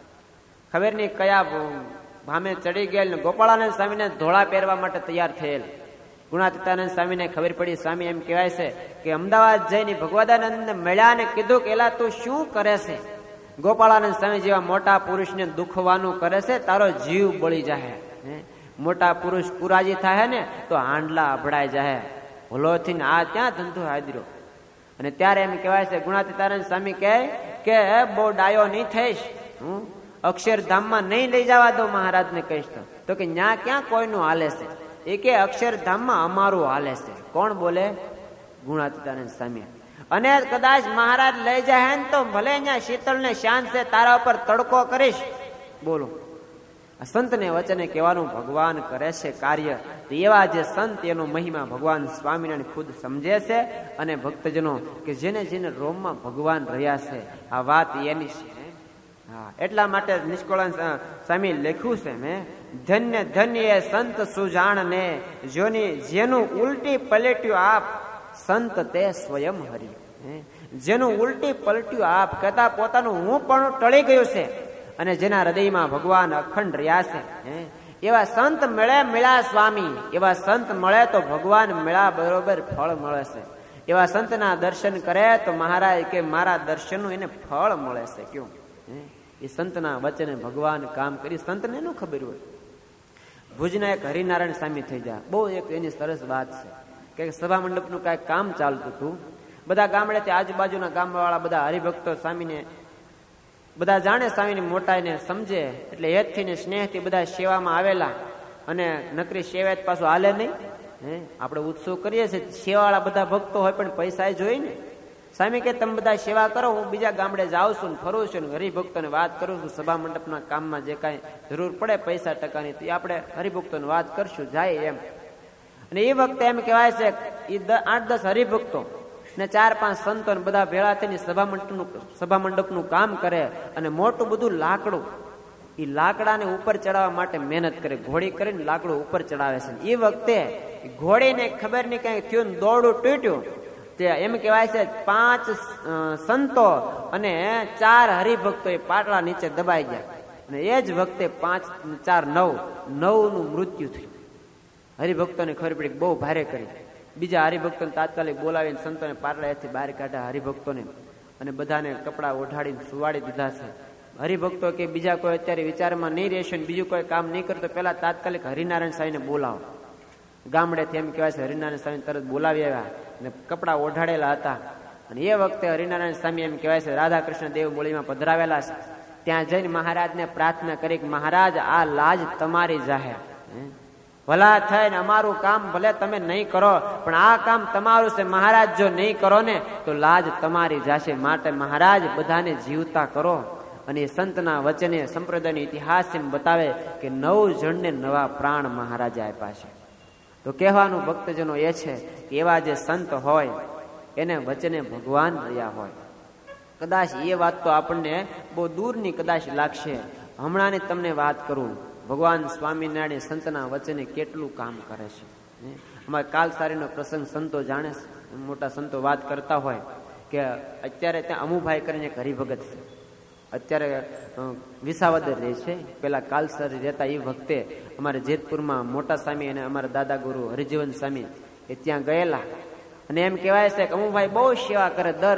ખબર નહીં કયા ભામે ચડી ગયેલ ને ગોપાળાનંદ સ્વામીને ધોળા પહેરવા માટે તૈયાર થયેલ. ગુણાતીતાનંદ સ્વામીને ખબર પડી, સ્વામી એમ કહેવાય છે કે અમદાવાદ જઈને ભગવદાનંદને મળ્યા ને કીધું કે એલા તું શું કરે છે? ગોપાળાનંદ સ્વામી જેવા મોટા પુરુષને દુખવાનું કરે છે, તારો જીવ બળી જાય. મોટા પુરુષ પુરાજી થાય ને તો હાંડલા અભડાઈ જાય, ભૂલોથી ને આ ત્યાં ધંધો હાજરો. અને ત્યારે એમ કહેવાય છે, ગુણાતીતાનંદ સ્વામી કહે કે બહુ ડાયો નહીં થઈશ, હું અક્ષરધામમાં નહીં લઈ જવા દો મહારાજને કહીશ તો કે ન્યા ક્યાં કોઈનું હાલે છે? એ કે અક્ષરધામમાં અમારું હાલે છે. કોણ બોલે? ગુણાતીતાનંદ સ્વામી. અને કદાચ મહારાજ લઈ જાય ને તો ભલે અહીંયા શીતળ ને શાંત છે, તારા ઉપર તડકો કરીશ. બોલો સંતને વચને કહેવાનું ભગવાન કરે છે કાર્ય. એવા જે સંત એનો મહિમા ભગવાન સ્વામિનારાયણ ખુદ સમજે છે. અને ભક્તજનો કે જેને જેને રોમમાં ભગવાન રહ્યા છે, આ વાત એની છે. હા, એટલા માટે નિષ્કળાનંદ સ્વામી લખ્યું છે મેં, ધન્ય ધન્ય એ સંત સુજાણ ને જેનું ઉલટી પલટ્યું આપ સંત તે સ્વયં હરિ. જેનું ઉલટી પલટ્યું આપ કહેતા પોતાનું હું પણ ટળી ગયું છે અને જેના હૃદયમાં ભગવાન અખંડ રહ્યા છે, એવા સંત મળ્યા સ્વામી. એવા સંત મળે તો ભગવાન મળ્યા બરોબર ફળ મળે છે. એવા સંતના દર્શન કરે તો મહારાજ કે મારા દર્શનનું એને ફળ મળે છે ક્યું. એ સંતના વચને ભગવાન કામ કરી. સંતને ન ખબર હોય. ભુજના એક હરિનારાયણ સ્વામી થઈ જાય, બહુ એક એની સરસ વાત છે કે સભા મંડપનું કાંઈક કામ ચાલતું હતું. બધા ગામડેથી આજુબાજુના ગામવાળા બધા હરિભક્તો સ્વામીને બધા જાણે, સ્વામીની મોટાઈને સમજે એટલે હેતથી ને સ્નેહથી બધા સેવામાં આવેલા. અને નકરી સેવા પાછું હાલે નહીં. આપણે ઉત્સવ કરીએ છીએ, સેવાવાળા બધા ભક્તો હોય પણ પૈસા જોઈ ને. સ્વામી કે તમે બધા સેવા કરો, હું બીજા ગામડે જાઉં છું ને ફરું છું ને હરિભક્તોને વાત કરું છું. સભા મંડપના કામમાં જે કાંઈ જરૂર પડે પૈસા ટકાની તો આપણે હરિભક્તોને વાત કરશું જાય એમ. અને એ વખતે એમ કહેવાય છે એ 8-10 હરિભક્તો ને 4-5 સંતો બધા ભેળા થઈને સભા મંડપનું કામ કરે. અને મોટું બધું લાકડું, એ લાકડાને ઉપર ચડાવવા માટે મહેનત કરે. ઘોડી કરીને લાકડું ઉપર ચડાવે છે. એ વખતે ઘોડીને ખબર નહીં કઈ થયું, દોરડું તૂટ્યું. તે એમ કહેવાય છે 5 સંતો અને 4 હરિભક્તો એ પાટલા નીચે દબાઈ ગયા. અને એ જ વખતે 5, 4, 9 મૃત્યુ થયું. હરિભક્તોને ખબર પડી, બહુ ભારે કરી. બીજા હરિભક્તોને તાત્કાલિક બોલાવીને સંતોને પાટલાથી બહાર કાઢ્યા હરિભક્તોને, અને બધાને કપડા ઓઢાડીને સુવાડી દીધા છે. હરિભક્તો કે બીજા કોઈ અત્યારે વિચારમાં નહીં રહેશે ને બીજું કોઈ કામ નહીં કરતો, પેલા તાત્કાલિક હરિનારાયણ સ્વામીને બોલાવો. ગામડેથી એમ કહેવાય છે હરિનારાયણ સ્વામી તરત બોલાવી આવ્યા અને કપડા ઓઢાડેલા હતા. અને એ વખતે હરિનારાયણ સ્વામી એમ કહેવાય છે રાધા કૃષ્ણ દેવ બોલીમાં પધરાવેલા છે. ત્યાં જઈને મહારાજને પ્રાર્થના કરી કે મહારાજ આ લાજ તમારી જાહેર, ભલા થઈને અમારું કામ ભલે તમે નહીં કરો, પણ આ કામ તમારું છે મહારાજ. જો નહીં કરો ને તો લાજ તમારી જાશે. માટે મહારાજ બધાને જીવતા કરો. અને એ સંતના વચને સંપ્રદાયનો ઇતિહાસ એમ બતાવે કે 9 જણને નવા પ્રાણ મહારાજે આપ્યા છે. તો કહેવાનું ભક્તજનો એ છે કે એવા જે સંત હોય એને વચને ભગવાન રહ્યા હોય. કદાચ એ વાત તો આપણને બહુ દૂરની કદાચ લાગશે. હમણાંની તમને વાત કરું, ભગવાન સ્વામિનારાયણ સંતના વચને કેટલું કામ કરે છે. અમારે કાલસારીનો પ્રસંગ સંતો જાણે છે. મોટા સંતો વાત કરતા હોય કે અત્યારે ત્યાં અમુભાઈ કરીને એક હરિભગત છે. અત્યારે વિસાવદર રહે છે. પેલા કાલસારી રહેતા એ વખતે અમારે જેતપુરમાં મોટા સ્વામી અને અમારા દાદા ગુરુ હરિજીવન સ્વામી એ ત્યાં ગયેલા. અને એમ કહેવાય છે કે અમુભાઈ બહુ સેવા કરે. દર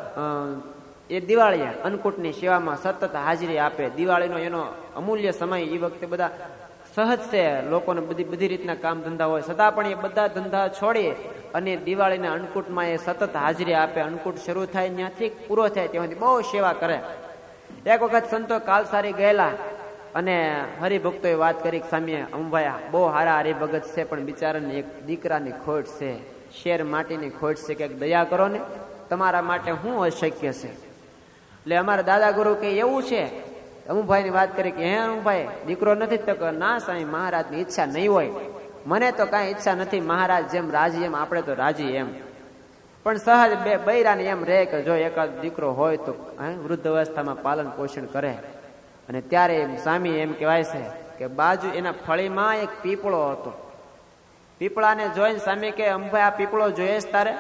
એ દિવાળીએ અન્નકૂટની સેવામાં સતત હાજરી આપે. દિવાળીનો એનો અમૂલ્ય સમય એ વખતે બધા સહજ છે, લોકોને બધી રીતના કામ ધંધા હોય, છતાં પણ એ બધા ધંધા છોડી અને દિવાળીના અન્નકૂટમાં એ સતત હાજરી આપે. અન્નકૂટ શરૂ થાય ત્યાંથી પૂરો થાય ત્યાં સુધી બહુ સેવા કરે. એક વખત સંતો કાલસારી ગયેલા અને હરિભક્તોએ વાત કરી, સ્વામી અમભાઈ બહુ સારા હરિભગત છે, પણ બિચારાને એક દીકરાની ખોટ છે, શેર માટીની ખોટ છે, કે દયા કરો ને, તમારા માટે શું અશક્ય છે. એટલે અમારા દાદા ગુરુ કે એવું છે. અમુભાઈ ની વાત કરી કે હે અમુભાઈ દીકરો નથી? તો ના સ્વામી, મહારાજની ઈચ્છા નહીં હોય. મને તો કઈ ઈચ્છા નથી. મહારાજ જેમ રાજી એમ આપણે તો રાજી એમ. પણ સહજ બે બૈરાને એમ રહે કે જો એકાદ દીકરો હોય તો વૃદ્ધ અવસ્થામાં પાલન પોષણ કરે. અને ત્યારે સ્વામી એમ કહેવાય છે કે બાજુ એના ફળીમાં એક પીપળો હતો. પીપળાને જોઈને સ્વામી કે અમભાઈ આ પીપળો જોઈએ તારે?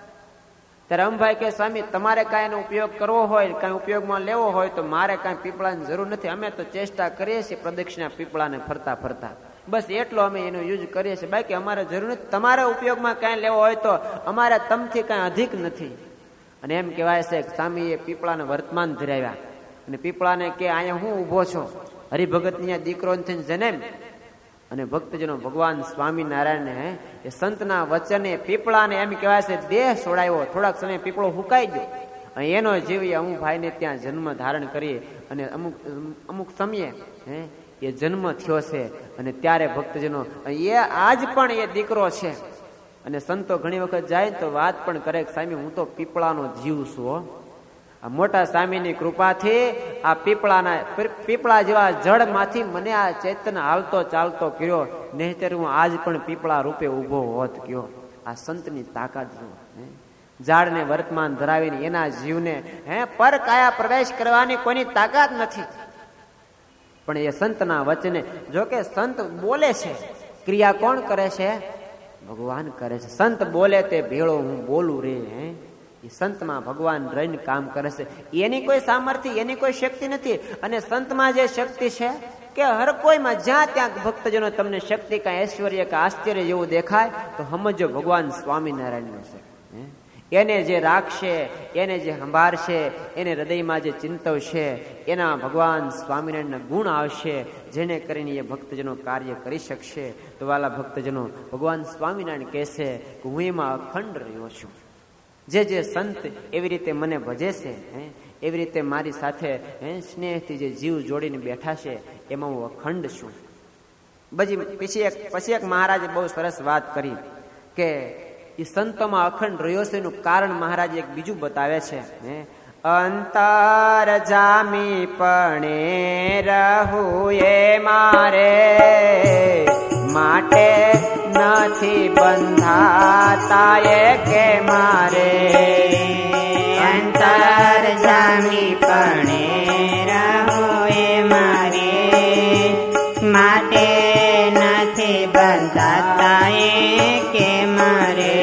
ત્યારે અમભાઈ કે સ્વામી તમારે કાંઈ એનો ઉપયોગ કરવો હોય, કાંઈ ઉપયોગમાં લેવો હોય તો મારે કાંઈ પીપળાની જરૂર નથી. અમે તો ચેષ્ટા કરીએ છીએ પ્રદક્ષિણા પીપળાને ફરતા ફરતા, બસ એટલો અમે એનો યુઝ કરીએ છીએ, બાકી અમારે જરૂર નથી. તમારે ઉપયોગમાં કાંઈ લેવો હોય તો અમારે તમથી કાંઈ અધિક નથી. અને એમ કહેવાય છે કે સ્વામીએ પીપળાને વર્તમાન ધરાવ્યા અને પીપળાને કે અહીંયા હું ઊભો છો, હરિભગતની દીકરો થઈને જન્મ. અને ભક્તજનો ભગવાન સ્વામિનારાયણને એ સંતના વચને પીપળાને એમ કહેવાય છે દેહ છોડાયો. થોડાક સમય પીપળો હુકાઈ ગયો અને એનો જીવ અમુભાઈને ત્યાં જન્મ ધારણ કરી અને અમુક સમયે એ જન્મ થયો છે. અને ત્યારે ભક્તજનો એ આજ પણ એ દીકરો છે. અને સંતો ઘણી વખત જાય તો વાત પણ કરે કે સ્વામી હું તો પીપળાનો જીવ છું. આ મોટા સ્વામીની કૃપાથી આ પીપળા જેવા જળમાંથી મને આ ચેતન હાલતો ચાલતો કર્યો, નહીંતર હું આજ પણ પીપળા રૂપે ઉભો હોત કયો. આ સંતની તાકાત જુઓ. ઝાડને વર્તમાન ધરાવીને એના જીવને પર કાયા પ્રવેશ કરવાની કોઈની તાકાત નથી. પણ એ સંતના વચને, જો કે સંત બોલે છે, ક્રિયા કોણ કરે છે? ભગવાન કરે છે. સંત બોલે તે ભેળો હું બોલું રે. એ સંતમાં ભગવાન રહીને કામ કરે છે. એની કોઈ સામર્થ્ય, એની કોઈ શક્તિ નથી. અને સંતમાં જે શક્તિ છે કે હર કોઈમાં જ્યાં ત્યાં ભક્તજનો તમને શક્તિ કાંઈ ઐશ્વર્ય કે આશ્ચર્ય જેવું દેખાય તો સમજો ભગવાન સ્વામિનારાયણનું છે. એને જે રાખશે, એને જે સંભાળશે, એને હૃદયમાં જે ચિંતવશે, એના ભગવાન સ્વામિનારાયણના ગુણ આવશે, જેને કરીને એ ભક્તજનો કાર્ય કરી શકશે. તો વાલા ભક્તજનો ભગવાન સ્વામિનારાયણ કહેશે કે હું એમાં અખંડ રહ્યો છું. જે સંત એવી રીતે મને ભજે છે, એવી રીતે મારી સાથે સ્નેહથી જે જીવ જોડીને બેઠા છે એમાં હું અખંડ છું. પછી એક મહારાજે બહુ સરસ વાત કરી કે એ સંતોમાં અખંડ રહ્યો છે એનું કારણ મહારાજ એક બીજું બતાવે છે. અંતર જામી પણે રહું એ મારે, માટે નથી બંધાતા એ કે મારે. અંતર જામી પણે રહું એ મારે, માટે નથી બંધાતા એ કે મારે.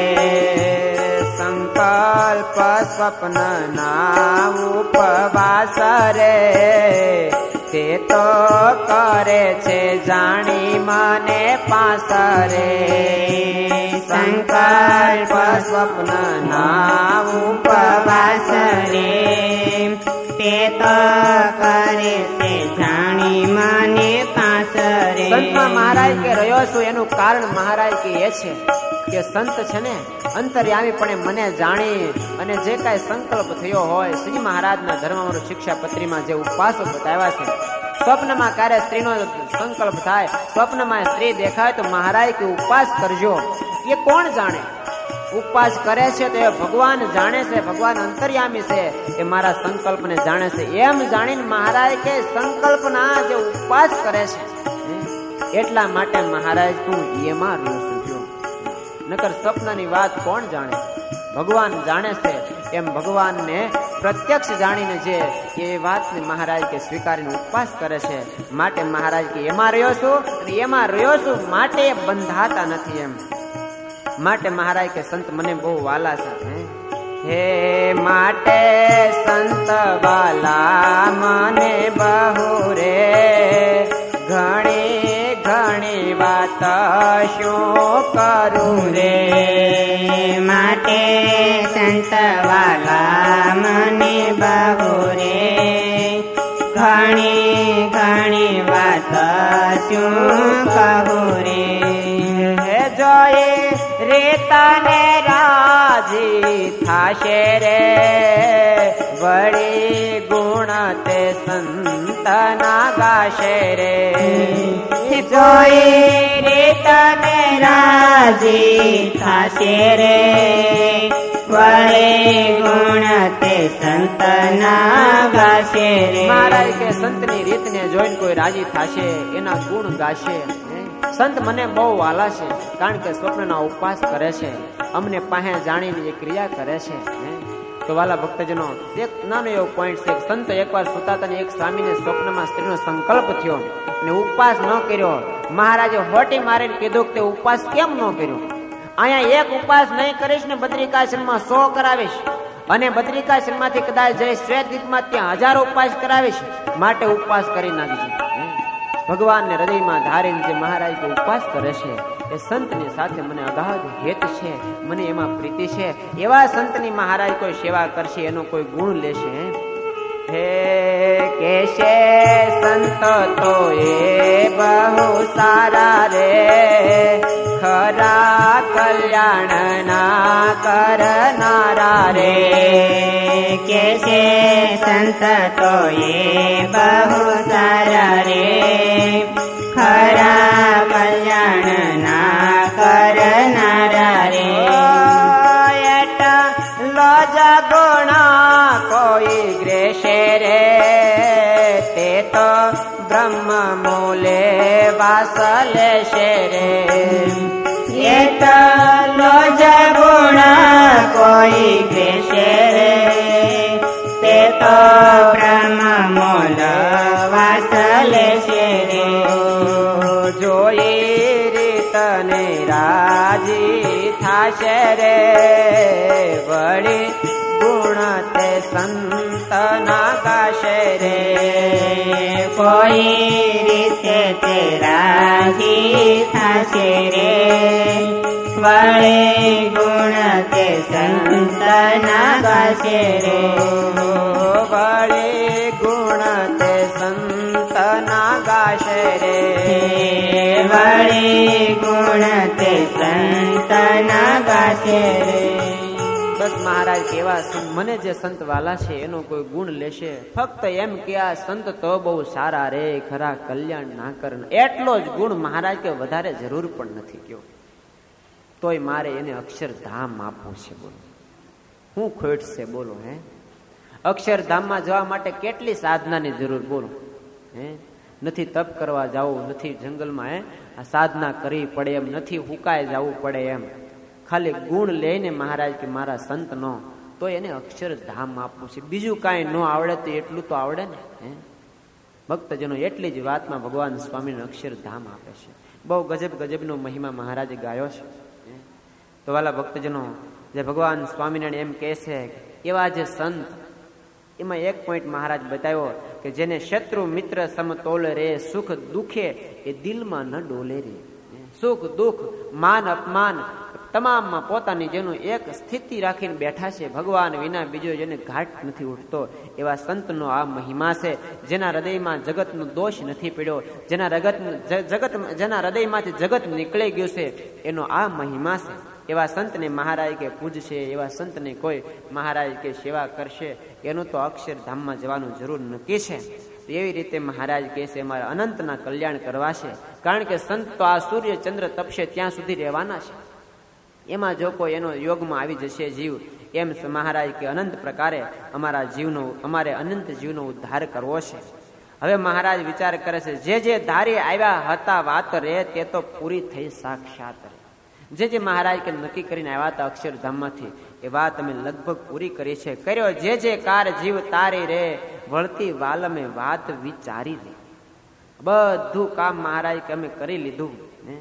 સંકલ્પ સ્વપ્ન ના ઉપવાસ રે, તે તો કરે છે જાણી મને પાસ રે. સંકલ્પ સ્વપ્ન ના ઉપવાસ રે, તે તો કરે છે જાણી મને પાસ રે. સંતમાં મહારાજ કે રહ્યો છું એનું કારણ મહારાજ કે એ છે કે સંત છે ને અંતર્યામી પણ મને જાણી અને જે કાંઈ સંકલ્પ થયો હોય, શ્રી મહારાજના ધર્મમાં શિક્ષાપત્રીમાં જે ઉપવાસો બતાવ્યા છે સ્વપ્નમાં ક્યારે સ્ત્રીનો સંકલ્પ થાય, સ્વપ્નમાં સ્ત્રી દેખાય તો મહારાજ કે ઉપવાસ કરજો. એ કોણ જાણે? ઉપવાસ કરે છે તો એ ભગવાન જાણે છે, ભગવાન અંતર્યામી છે, એ મારા સંકલ્પને જાણે છે. એમ જાણીને મહારાજ કે સંકલ્પના જે ઉપવાસ કરે છે એટલા માટે મહારાજ તું એમાં રહ્યો. નકર સ્વપ્નની વાત કોણ જાણે? ભગવાન જાણે છે. એમ ભગવાનને પ્રત્યક્ષ જાણીને જે એ વાતને મહારાજ કે સ્વીકારીને ઉપવાસ કરે છે માટે મહારાજ કે એમાં રહ્યો છું અને એમાં રહ્યો છું માટે બંધાતા નથી. એમ માટે મહારાજ કે સંત મને બહુ વાલા છે. હે માટે સંત વાલા મને બહુ રે, ઘણી ઘણી વાત શું કરું રે. માટે સંત વાલા મને બહુ રે, ઘણી ઘણી વાત શું કહું રે. હે જોઈ રેતાને રાજી થાશે રે, વળી ગુણ તે સંતના ગાશે રે. જોઈ રેતાને રાજી થાશે રે, વળી ગુણ તે સંતના ગાશે રે. મહારાજ કે સંતની રીતને જોઈને કોઈ રાજી થાશે, એના ગુણ ગાશે. સંત મને બહુ વાલા છે કારણ કે સ્વપ્નના ઉપવાસ કરે છે, અમને પાસે જાણીને એ ક્રિયા કરે છે. તો વાલા ભક્તજનો, એક નાનો એવો પોઈન્ટ છે. સંત એકવાર સુતા હતા ને એક સ્વામીને સ્વપ્નમાં સ્ત્રીનો સંકલ્પ થયો ને ઉપવાસ ન કર્યો. મહારાજે હોટી મારીને કીધું કે તે ઉપવાસ કેમ ન કર્યો? અહીંયા એક ઉપવાસ નહીં કરીશ ને બદ્રિકાશ્રમમાં 100 કરાવીશ, અને બદ્રિકાશ્રમમાંથી કદાચ જઈ શ્વેત દીપમાં ત્યાં 1000 ઉપવાસ કરાવીશ. માટે ઉપવાસ કરી નાખી. ભગવાનને હૃદયમાં ધારીને જે મહારાજ કે ઉપવાસ કરે છે એ સંતની સાથે મને અગાધ હેત છે, મને એમાં પ્રીતિ છે. એવા સંતની મહારાજ કોઈ સેવા કરશે, એનો કોઈ ગુણ લેશે. હે કેશે સંત તો એ બહુ સારા રે, ખરા કલ્યાણ ના કરનારા રે. કેશે સંત તો એ બહુ સારા રે, ખરા કલ્યાણ ના કરનારા રે. એટલો જ ગુણ કોઈ ગ્રેશે રે, તે તો બ્રહ્મ મૂલે વાસ લેશે રે. એટલો જ ગુણ કોઈ ગ્રેશે રે, તે તો બ્રહ્મ મૂલ વાસ લેશે રે. જોઈ રીતને રાજી થાશે રે, વળી ગુણ તે સંતના ગાશે રે. કોઈ રીતે તે રાજી થશે રે, વળી ગુણ તે સંતના ગાશે રે. વળી ગુણ તે સંતના ગાશે રે. વળી ગુણ તે સંતના ગાશે રે. બસ મહારાજ કેવા મને જે સંત વાલા છે એનો કોઈ ગુણ લેશે? ફક્ત એમ કે આ સંત તો બહુ સારા રે, ખરા કલ્યાણ ના કર, એટલો જ ગુણ મહારાજ કે વધારે જરૂર પણ નથી કયો. તોય મારે એને અક્ષરધામ આપવું છે. બોલો હું ખોટ છે? બોલો હે, અક્ષરધામમાં જવા માટે કેટલી સાધનાની જરૂર? બોલો હે, નથી તપ કરવા જવું, નથી જંગલમાં આ સાધના કરવી પડે એમ, નથી હુકાય જવું પડે એમ. ખાલી ગુણ લઈને મહારાજ કે મારા સંત નો, તો એને અક્ષરધામ આપવું છે. બીજું કાંઈ ન આવડે તો એટલું તો આવડે ને. ભક્તજનો એટલી જ વાતમાં ભગવાન સ્વામીને અક્ષરધામ આપે છે. બહુ ગજબ ગજબનો મહિમા મહારાજે ગાયો છે. તો વાલા ભક્તજનો, જે ભગવાન સ્વામિનારાયણ એમ કહે છે એવા જે સંત, એમાં એક પોઈન્ટ મહારાજ બતાવ્યો કે જેને શત્રુ મિત્ર સમતોલ રે, સુખ દુખે એ દિલમાં ન ડોલે રે. સુખ દુઃખ માન અપમાન તમામમાં પોતાની જેનું એક સ્થિતિ રાખીને બેઠા છે, ભગવાન વિના બીજો જેને ઘાટ નથી ઉઠતો, એવા સંતનો આ મહિમા છે. જેના હૃદયમાં જગતનો દોષ નથી પડ્યો, જેના હૃદયમાંથી જગત નીકળી ગયું છે, એનો આ મહિમા છે. એવા સંતને મહારાજ કે પૂજશે, એવા સંતને કોઈ મહારાજ કે સેવા કરશે, એનું તો અક્ષરધામમાં જવાનું જરૂર નક્કી છે. એવી રીતે મહારાજ કહે છે અમારે અનંતના કલ્યાણ કરવા છે. કારણ કે સંત તો આ સૂર્ય ચંદ્ર તપશે ત્યાં સુધી રહેવાના છે. એમાં જો કોઈ એનો યોગમાં આવી જશે જીવ, એમ મહારાજ કે અનંત પ્રકારે અમારા જીવનો, અમારે અનંત જીવનો ઉદ્ધાર કરવો છે. હવે મહારાજ વિચાર કરે છે, જે ધારી આવ્યા હતા વાત રે તે તો પૂરી થઈ સાક્ષાત રે. જે મહારાજ કે નક્કી કરીને આવ્યા હતા અક્ષરધામમાંથી, એ વાત અમે લગભગ પૂરી કરી છે. કર્યો જે કાર જીવ તારી રે, વળતી વાલમે વાત વિચારી રે. બધું કામ મહારાજ કે અમે કરી લીધું,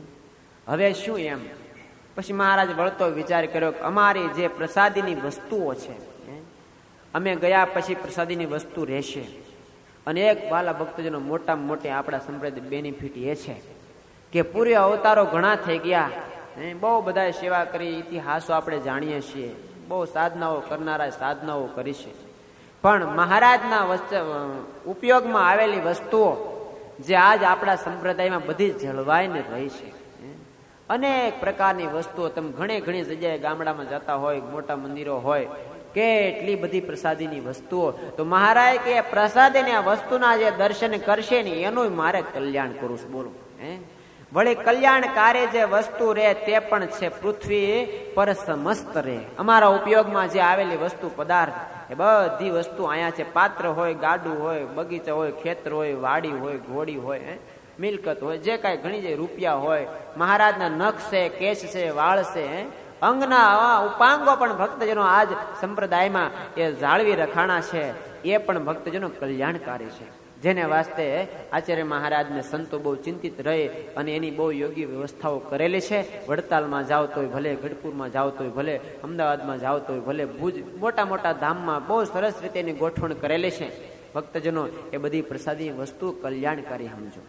હવે શું એમ. પછી મહારાજ વળતો વિચાર કર્યો કે અમારી જે પ્રસાદીની વસ્તુઓ છે, અમે ગયા પછી પ્રસાદીની વસ્તુ રહેશે. અને એક વાલા ભક્તજનો મોટામાં મોટી આપણા સંપ્રદાય બેનિફિટ એ છે કે પૂર્વ અવતારો ઘણા થઈ ગયા, બહુ બધા સેવા કરી, ઇતિહાસો આપણે જાણીએ છીએ, બહુ સાધનાઓ કરનારા સાધનાઓ કરી છે. પણ મહારાજના ઉપયોગમાં આવેલી વસ્તુઓ જે આજ આપણા સંપ્રદાયમાં બધી જળવાઈને રહી છે. અનેક પ્રકારની વસ્તુઓ તમે ઘણી જગ્યાએ ગામડામાં જતા હોય, મોટા મંદિરો હોય, કેટલી બધી પ્રસાદીની વસ્તુઓ. તો મહારાજ કે પ્રસાદીની આ વસ્તુના જે દર્શન કરશે ને એનું મારે કલ્યાણ કરું છું. બોલો વળી કલ્યાણકારી જે વસ્તુ રે તે પણ છે પૃથ્વી પર સમસ્ત રે. અમારા ઉપયોગમાં જે આવેલી વસ્તુ પદાર્થ એ બધી વસ્તુ અહીંયા છે. પાત્ર હોય, ગાડું હોય, બગીચા હોય, ખેતર હોય, વાડી હોય, ઘોડી હોય, મિલકત હોય, જે કાંઈ ઘણી જે રૂપિયા હોય, મહારાજના નખ છે, કેશ છે, વાળ છે, અંગના ઉપાંગો પણ ભક્તજનો આજ સંપ્રદાયમાં એ જાળવી રખાણા છે. એ પણ ભક્તજનો કલ્યાણકારી છે. જેને વાસ્તે આચાર્ય મહારાજને સંતો બહુ ચિંતિત રહે અને એની બહુ યોગ્ય વ્યવસ્થાઓ કરેલી છે. વડતાલમાં જાઓ તોય ભલે, ગઢપુરમાં જાઓ તોય ભલે, અમદાવાદમાં જાઓ તોય ભલે, ભુજ મોટા ધામમાં બહુ સરસ રીતે એની ગોઠવણ કરેલી છે. ભક્તજનો એ બધી પ્રસાદી વસ્તુ કલ્યાણકારી સમજો.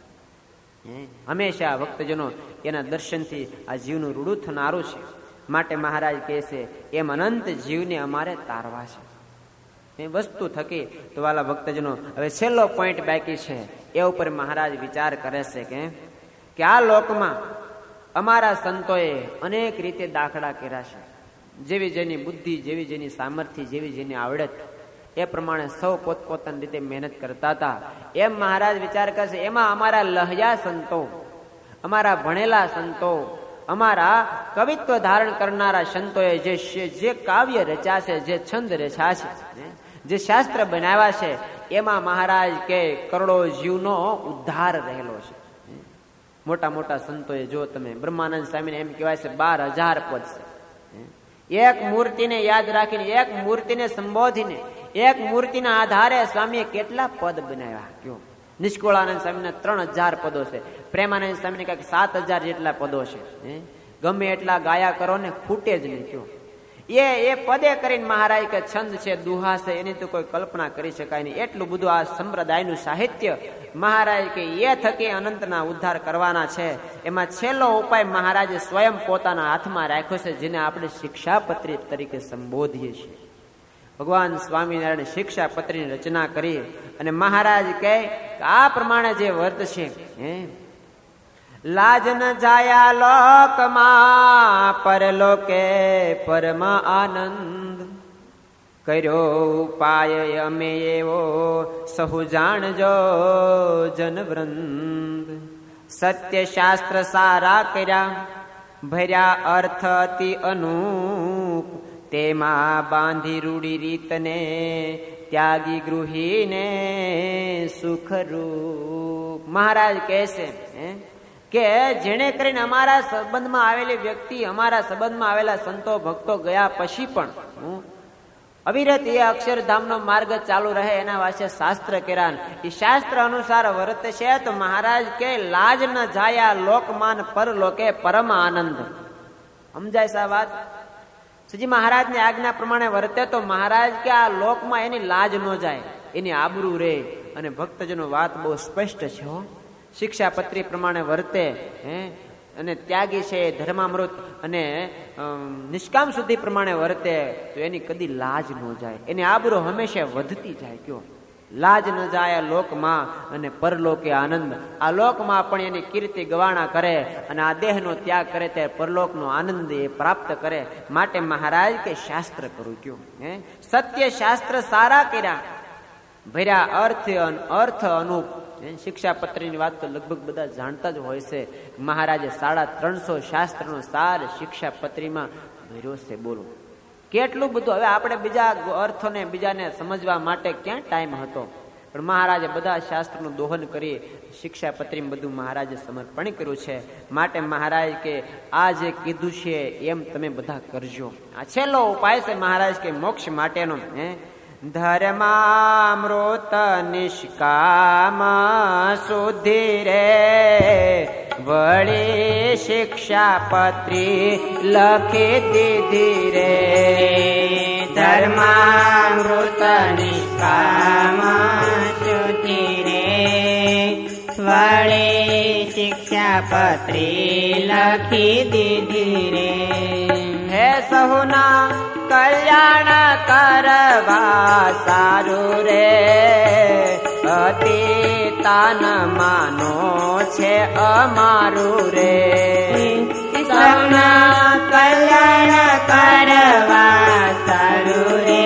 હંમેશા ભક્તજનો એના દર્શનથી આ જીવનું રૂડું થનારું છે. માટે મહારાજ કહે છે એમ અનંત જીવને અમારે તારવા છે એ વસ્તુ થકી. તો વાલા ભક્તજનો હવે છેલ્લો પોઈન્ટ બાકી છે, એ ઉપર મહારાજ વિચાર કરે છે કે આ લોકમાં અમારા સંતોએ અનેક રીતે દાખલા કર્યા છે. જેવી જેની બુદ્ધિ, જેવી જેની સામર્થ્ય, જેવી જેની આવડત, એ પ્રમાણે સૌ પોતપોતાની રીતે મહેનત કરતા હતા. એમ મહારાજ વિચાર કરશે એમાં અમારા લહયા સંતો, અમારા ભણેલા સંતો, અમારા કવિત્વ ધારણ કરનારા સંતોએ જે કાવ્ય રચ્યા છે, જે છંદ રચ્યા છે, જે શાસ્ત્ર બનાવ્યા છે, એમાં મહારાજ કે કરોડો જીવનો ઉદ્ધાર રહેલો છે. મોટા સંતોએ જો તમે બ્રહ્માનંદ સ્વામીને એમ કહેવાય છે 12,000 પદ છે. એક મૂર્તિને યાદ રાખીને, એક મૂર્તિને સંબોધીને, એક મૂર્તિના આધારે સ્વામીએ કેટલા પદ બનાવ્યા. કયો નિષ્કુળાનંદ સ્વામીના 3,000 પદો છે. પ્રેમાનંદ સ્વામીને કંઈક 7,000 જેટલા પદો છે. ગમે એટલા ગાયા કરો ને ખૂટે જ નહીં. કયો એ પદે કરીને મહારાજ કે છંદ છે, દુહા છે, એની તો કોઈ કલ્પના કરી શકાય નહીં. એટલું બધું આ સંપ્રદાયનું સાહિત્ય મહારાજ કે એ થકી અનંતના ઉદ્ધાર કરવાના છે. એમાં છેલ્લો ઉપાય મહારાજે સ્વયં પોતાના હાથમાં રાખ્યો છે, જેને આપણે શિક્ષાપત્રી તરીકે સંબોધીએ છીએ. ભગવાન સ્વામિનારાયણ શિક્ષાપત્રીની રચના કરી અને મહારાજ કહે કે આ પ્રમાણે જે વર્ત છે, લાજ ન જાયા લોકમાં પરલોકે પરમ આનંદ, કર્યો ઉપાય અમે એવો સહુ જાણજો જનવૃંદ. સત્ય શાસ્ત્ર સારા કર્યા, ભર્યા અર્થ અતિ અનુપ, તેમાં બાંધી રૂડી રીતને ત્યાગી ગૃહીને સુખરૂપ. મહારાજ કહે છે કે જેને કરીને અમારા સંબંધમાં આવેલી વ્યક્તિ, અમારા સંબંધમાં આવેલા સંતો ભક્તો ગયા પછી પણ અવિરત એ અક્ષરધામનો માર્ગ ચાલુ રહે એના વાસ્તે શાસ્ત્ર કર્યા. એ શાસ્ત્ર અનુસાર વર્ત છે તો મહારાજ કે લાજ ન જાયા લોકમાન પરલોકે પરમ આનંદ. સમજાય સા વાત? સજી મહારાજની આજ્ઞા પ્રમાણે વર્તે તો મહારાજ કે આ લોકમાં એની લાજ ન જાય, એની આબરૂ રહે. અને ભક્તજનો વાત બહુ સ્પષ્ટ છે. શિક્ષાપત્રી પ્રમાણે વર્તે અને ત્યાગી છે, ધર્મામૃત અને નિષ્કામ શુદ્ધિ પ્રમાણે વર્તે તો એની કદી લાજ ન જાય, એની આબરૂ હંમેશા વધતી જાય. કયો લાજ ન જાય લોકમાં અને પરલોકે આનંદ. આ લોકમાં પણ એની કીર્તિ ગવાણા કરે અને આ દેહનો ત્યાગ કરે ત્યારે પરલોકનો આનંદ એ પ્રાપ્ત કરે. માટે મહારાજ કે શાસ્ત્ર કરું. કયો સત્ય શાસ્ત્ર સારા કર્યા, ભર્યા અર્થ અનુપ શિક્ષાપત્રીની વાત તો લગભગ બધા જાણતા જ હોય છે. મહારાજે 350 શાસ્ત્રનો સાર શિક્ષાપત્રીમાં ભર્યો છે. બોલો કેટલું બધું. હવે આપણે બીજા અર્થોને બીજાને સમજવા માટે ક્યાં ટાઈમ હતો, પણ મહારાજે બધા શાસ્ત્રનું દોહન કરી શિક્ષાપત્રીમાં બધું મહારાજે સમર્પણ કર્યું છે. માટે મહારાજ કે આ જે કીધું છે એમ તમે બધા કરજો. આ છેલ્લો ઉપાય છે મહારાજ કે મોક્ષ માટેનો. ધર્મામૃત નિષ્કામ શુદ્ધિ રે વળી શિક્ષાપત્રી લખી દીધી રે. ધર્મામૃત નિષ્કામ શુદ્ધિ રે વળી શિક્ષાપત્રી લખી દીધી રે. હે સહુના કલ્યાણ કરવા સારું રે અતીતાન માનો છે અમારું રે. સૌના કલ્યાણ કરવા સારું રે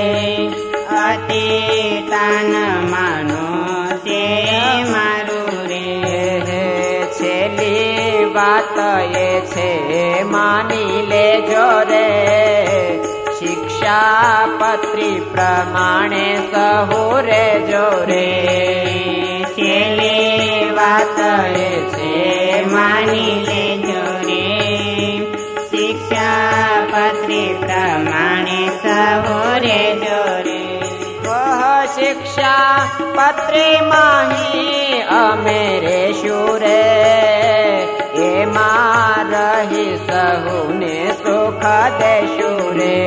અતીતાન માનો છે મારું રે. છેલ્લી વાત એ છે માની લેજો રે શિક્ષાપત્રી પ્રમાણે સહુ રેજો રે. છેલ્લી વાત એ છે માની લેજો રે શિક્ષાપત્રી પ્રમાણે સહુ રેજો રે. શિક્ષાપત્રી માહી અમે રેશું રે એમાં રહી સહુને સુખ દેશું રે.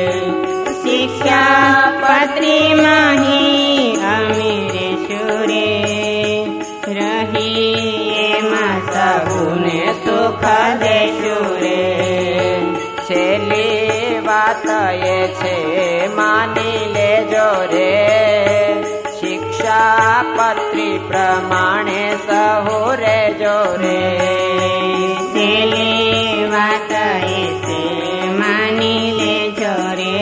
શિક્ષાપત્રી માહી અમે રેશું રે રહી એમાં સહુને સુખ દેશું રે. છેલ્લી વાત એ છે માની લેજો રે શિક્ષાપત્રી પ્રમાણે સહુ રેજો રે. છેલ્લી વાત એ છે માની લેજો રે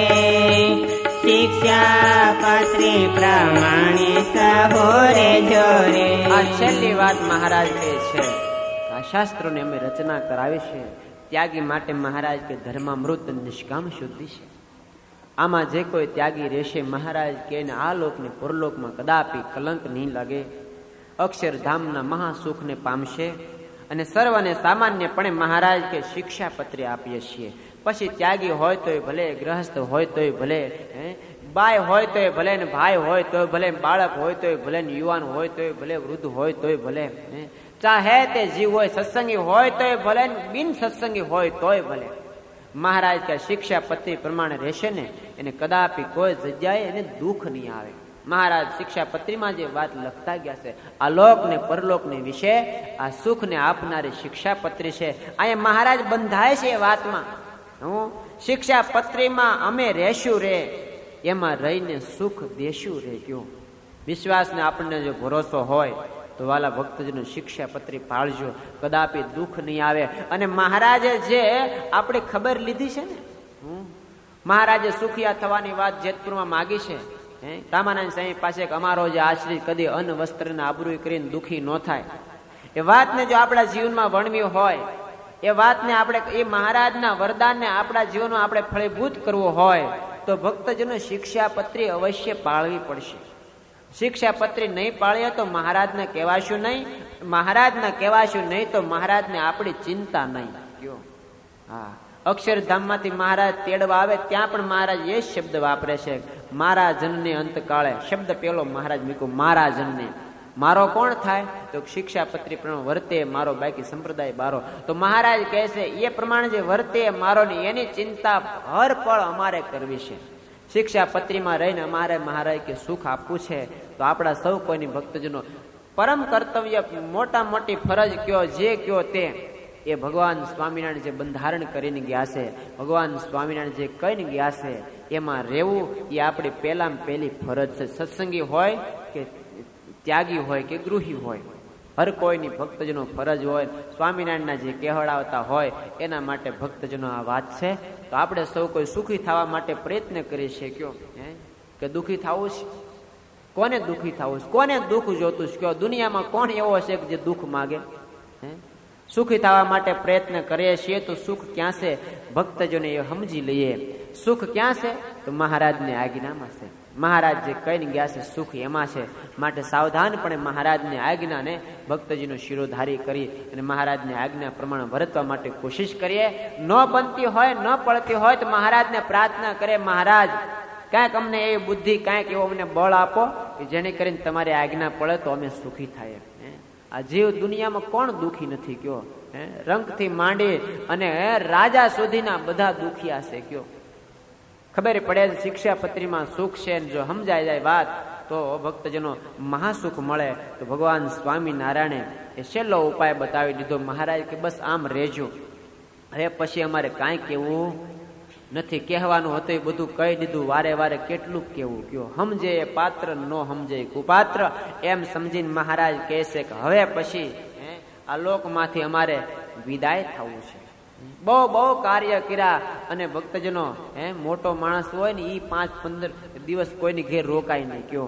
શિક્ષાપત્રી પ્રમાણે સહુ રેજો રે. આ છેલ્લી વાત મહારાજ કહે છે. આ શાસ્ત્રોને અમે રચના કરાવી છે ત્યાગી માટે. મહારાજ કે ધર્મામૃત નિષ્કામ શુદ્ધિ છે. આમાં જે કોઈ ત્યાગી રહેશે મહારાજ કે આ લોકને પરલોકમાં કદાપી કલંક નહીં લાગે. અક્ષરધામના મહાસુખને પામશે. અને સર્વને સામાન્યપણે મહારાજ કે શિક્ષાપત્રી આપીએ છીએ. પછી ત્યાગી હોય તોય ભલે, ગ્રહસ્થ હોય તોય ભલે, બાય હોય તોય ભલે, ને ભાઈ હોય તોય ભલે, બાળક હોય તોય ભલે, યુવાન હોય તોય ભલે, વૃદ્ધ હોય તોય ભલે, ચાહે તે જીવ હોય, સત્સંગી હોય તોય ભલે, બિન સત્સંગી હોય તોય ભલે. મહારાજ કે શિક્ષાપત્રી પ્રમાણે રહેશે ને એને કદાપી કોઈ જગ્યાએ એને દુઃખ નહીં આવે. મહારાજ શિક્ષાપત્રીમાં જે વાત લખતા ગયા છે આ લોક ને પરલોક ને વિશે આ સુખ ને આપનારી શિક્ષાપત્રી છે. અહીંયા મહારાજ બંધાય છે એ વાતમાં. હું શિક્ષાપત્રીમાં અમે રહેશું રે એમાં રહીને સુખ દેશું રે. કયો વિશ્વાસને આપણને જો ભરોસો હોય તો વાલા ભક્તજનો શિક્ષાપત્રી પાળજો, કદાપી દુઃખ નહીં આવે. અને મહારાજે જે આપણી ખબર લીધી છે ને, મહારાજે સુખિયા થવાની વાત જેતપુરમાં માગી છે. રામાનંદ સાંઈ પાસે અમારો જે આશ્રિત કદી અન્ન વસ્ત્રના આબરૂ કરીને દુઃખી ન થાય એ વાતને જો આપણા જીવનમાં વણવી હોય, એ વાતને આપણે એ મહારાજના વરદાનને આપણા જીવનમાં આપણે ફળીભૂત કરવું હોય તો ભક્તજનો શિક્ષાપત્રી અવશ્ય પાળવી પડશે. શિક્ષાપત્રી નહીં પાળીએ તો મહારાજને કહેવાશું નહીં, મહારાજને કહેવાશું નહીં તો મહારાજને આપણી ચિંતા નહીં. કયો હા, અક્ષરધામમાંથી મહારાજ તેડવા આવે ત્યાં પણ મહારાજ એ શબ્દ વાપરે છે, મારા જનને અંતકાળે. શબ્દ પેલો મહારાજ મૂક્યો, મારા જનને. મારો કોણ થાય તો શિક્ષાપત્રી પ્રમાણે વર્તે મારો, બાકી સંપ્રદાય બારો. તો મહારાજ કહે છે એ પ્રમાણે જે વર્તે મારો ની એની ચિંતા હર પળ અમારે કરવી છે. શિક્ષાપત્રીમાં રહીને અમારે મહારાજ કે સુખ આપવું છે તો આપણા સૌ કોઈની ભક્તજનો પરમ કર્તવ્ય, મોટા મોટી ફરજ કયો જે કયો તે એ ભગવાન સ્વામિનારાયણ જે બંધારણ કરીને ગયા છે, ભગવાન સ્વામિનારાયણ જે કહીને ગયા છે એમાં રહેવું એ આપણી પહેલામાં પહેલી ફરજ છે. સત્સંગી હોય કે ત્યાગી હોય કે ગૃહી હોય, હર કોઈની ભક્તજનો ફરજ હોય. સ્વામિનારાયણના જે કહેવડાવતા હોય એના માટે ભક્તજનો આ વાત છે. તો આપણે સૌ કોઈ સુખી થવા માટે પ્રયત્ન કરીએ છીએ. કયો કે દુઃખી થવું છે? કોને દુઃખી થવું છે? કોને દુઃખ જોતું છે? કયો દુનિયામાં કોણ એવો છે કે જે દુઃખ માગે? સુખી થવા માટે પ્રયત્ન કરીએ છીએ તો સુખ ક્યાં છે? ભક્તજોને એ સમજી લઈએ. સુખ ક્યાં છે? તો મહારાજની આજ્ઞામાં છે. મહારાજ જે કહીને ગયા છે સુખ એમાં છે. માટે સાવધાનપણે મહારાજની આજ્ઞાને ભક્તજીનો શિરોધારી કરી અને મહારાજની આજ્ઞા પ્રમાણે વર્તવા માટે કોશિશ કરીએ. ન બનતી હોય, ન પડતી હોય તો મહારાજને પ્રાર્થના કરે, મહારાજ કાંઈક અમને એવી બુદ્ધિ, કાંઈક એવો અમને બળ આપો કે જેને કરીને તમારી આજ્ઞા પડે તો અમે સુખી થાય. આ જીવ દુનિયામાં કોણ દુઃખી નથી? કયો રંગથી માંડી અને રાજા સુધીના બધા દુખિયા છે. કયો ખબર પડે છે શિક્ષાપત્રીમાં સુખ છે. જો સમજાય જાય વાત તો ભક્તજનો મહાસુખ મળે. તો ભગવાન સ્વામિનારાયણે એ છેલ્લો ઉપાય બતાવી દીધો. મહારાજ કે બસ આમ રહેજો, હવે પછી અમારે કાંઈ કેવું નથી. કહેવાનું હતું એ બધું કહી દીધું. વારે વારે કેટલું કેવું? કયો સમજે એ પાત્ર, ન સમજે કુપાત્ર, એમ સમજીને મહારાજ કહે છે કે હવે પછી આ લોકમાંથી અમારે વિદાય થવું છે. બહુ બહુ કાર્ય કર્યા અને ભક્તજનો મોટો માણસ હોય ને એ 5-15 દિવસ કોઈની ઘેર રોકાય નહીં. કયો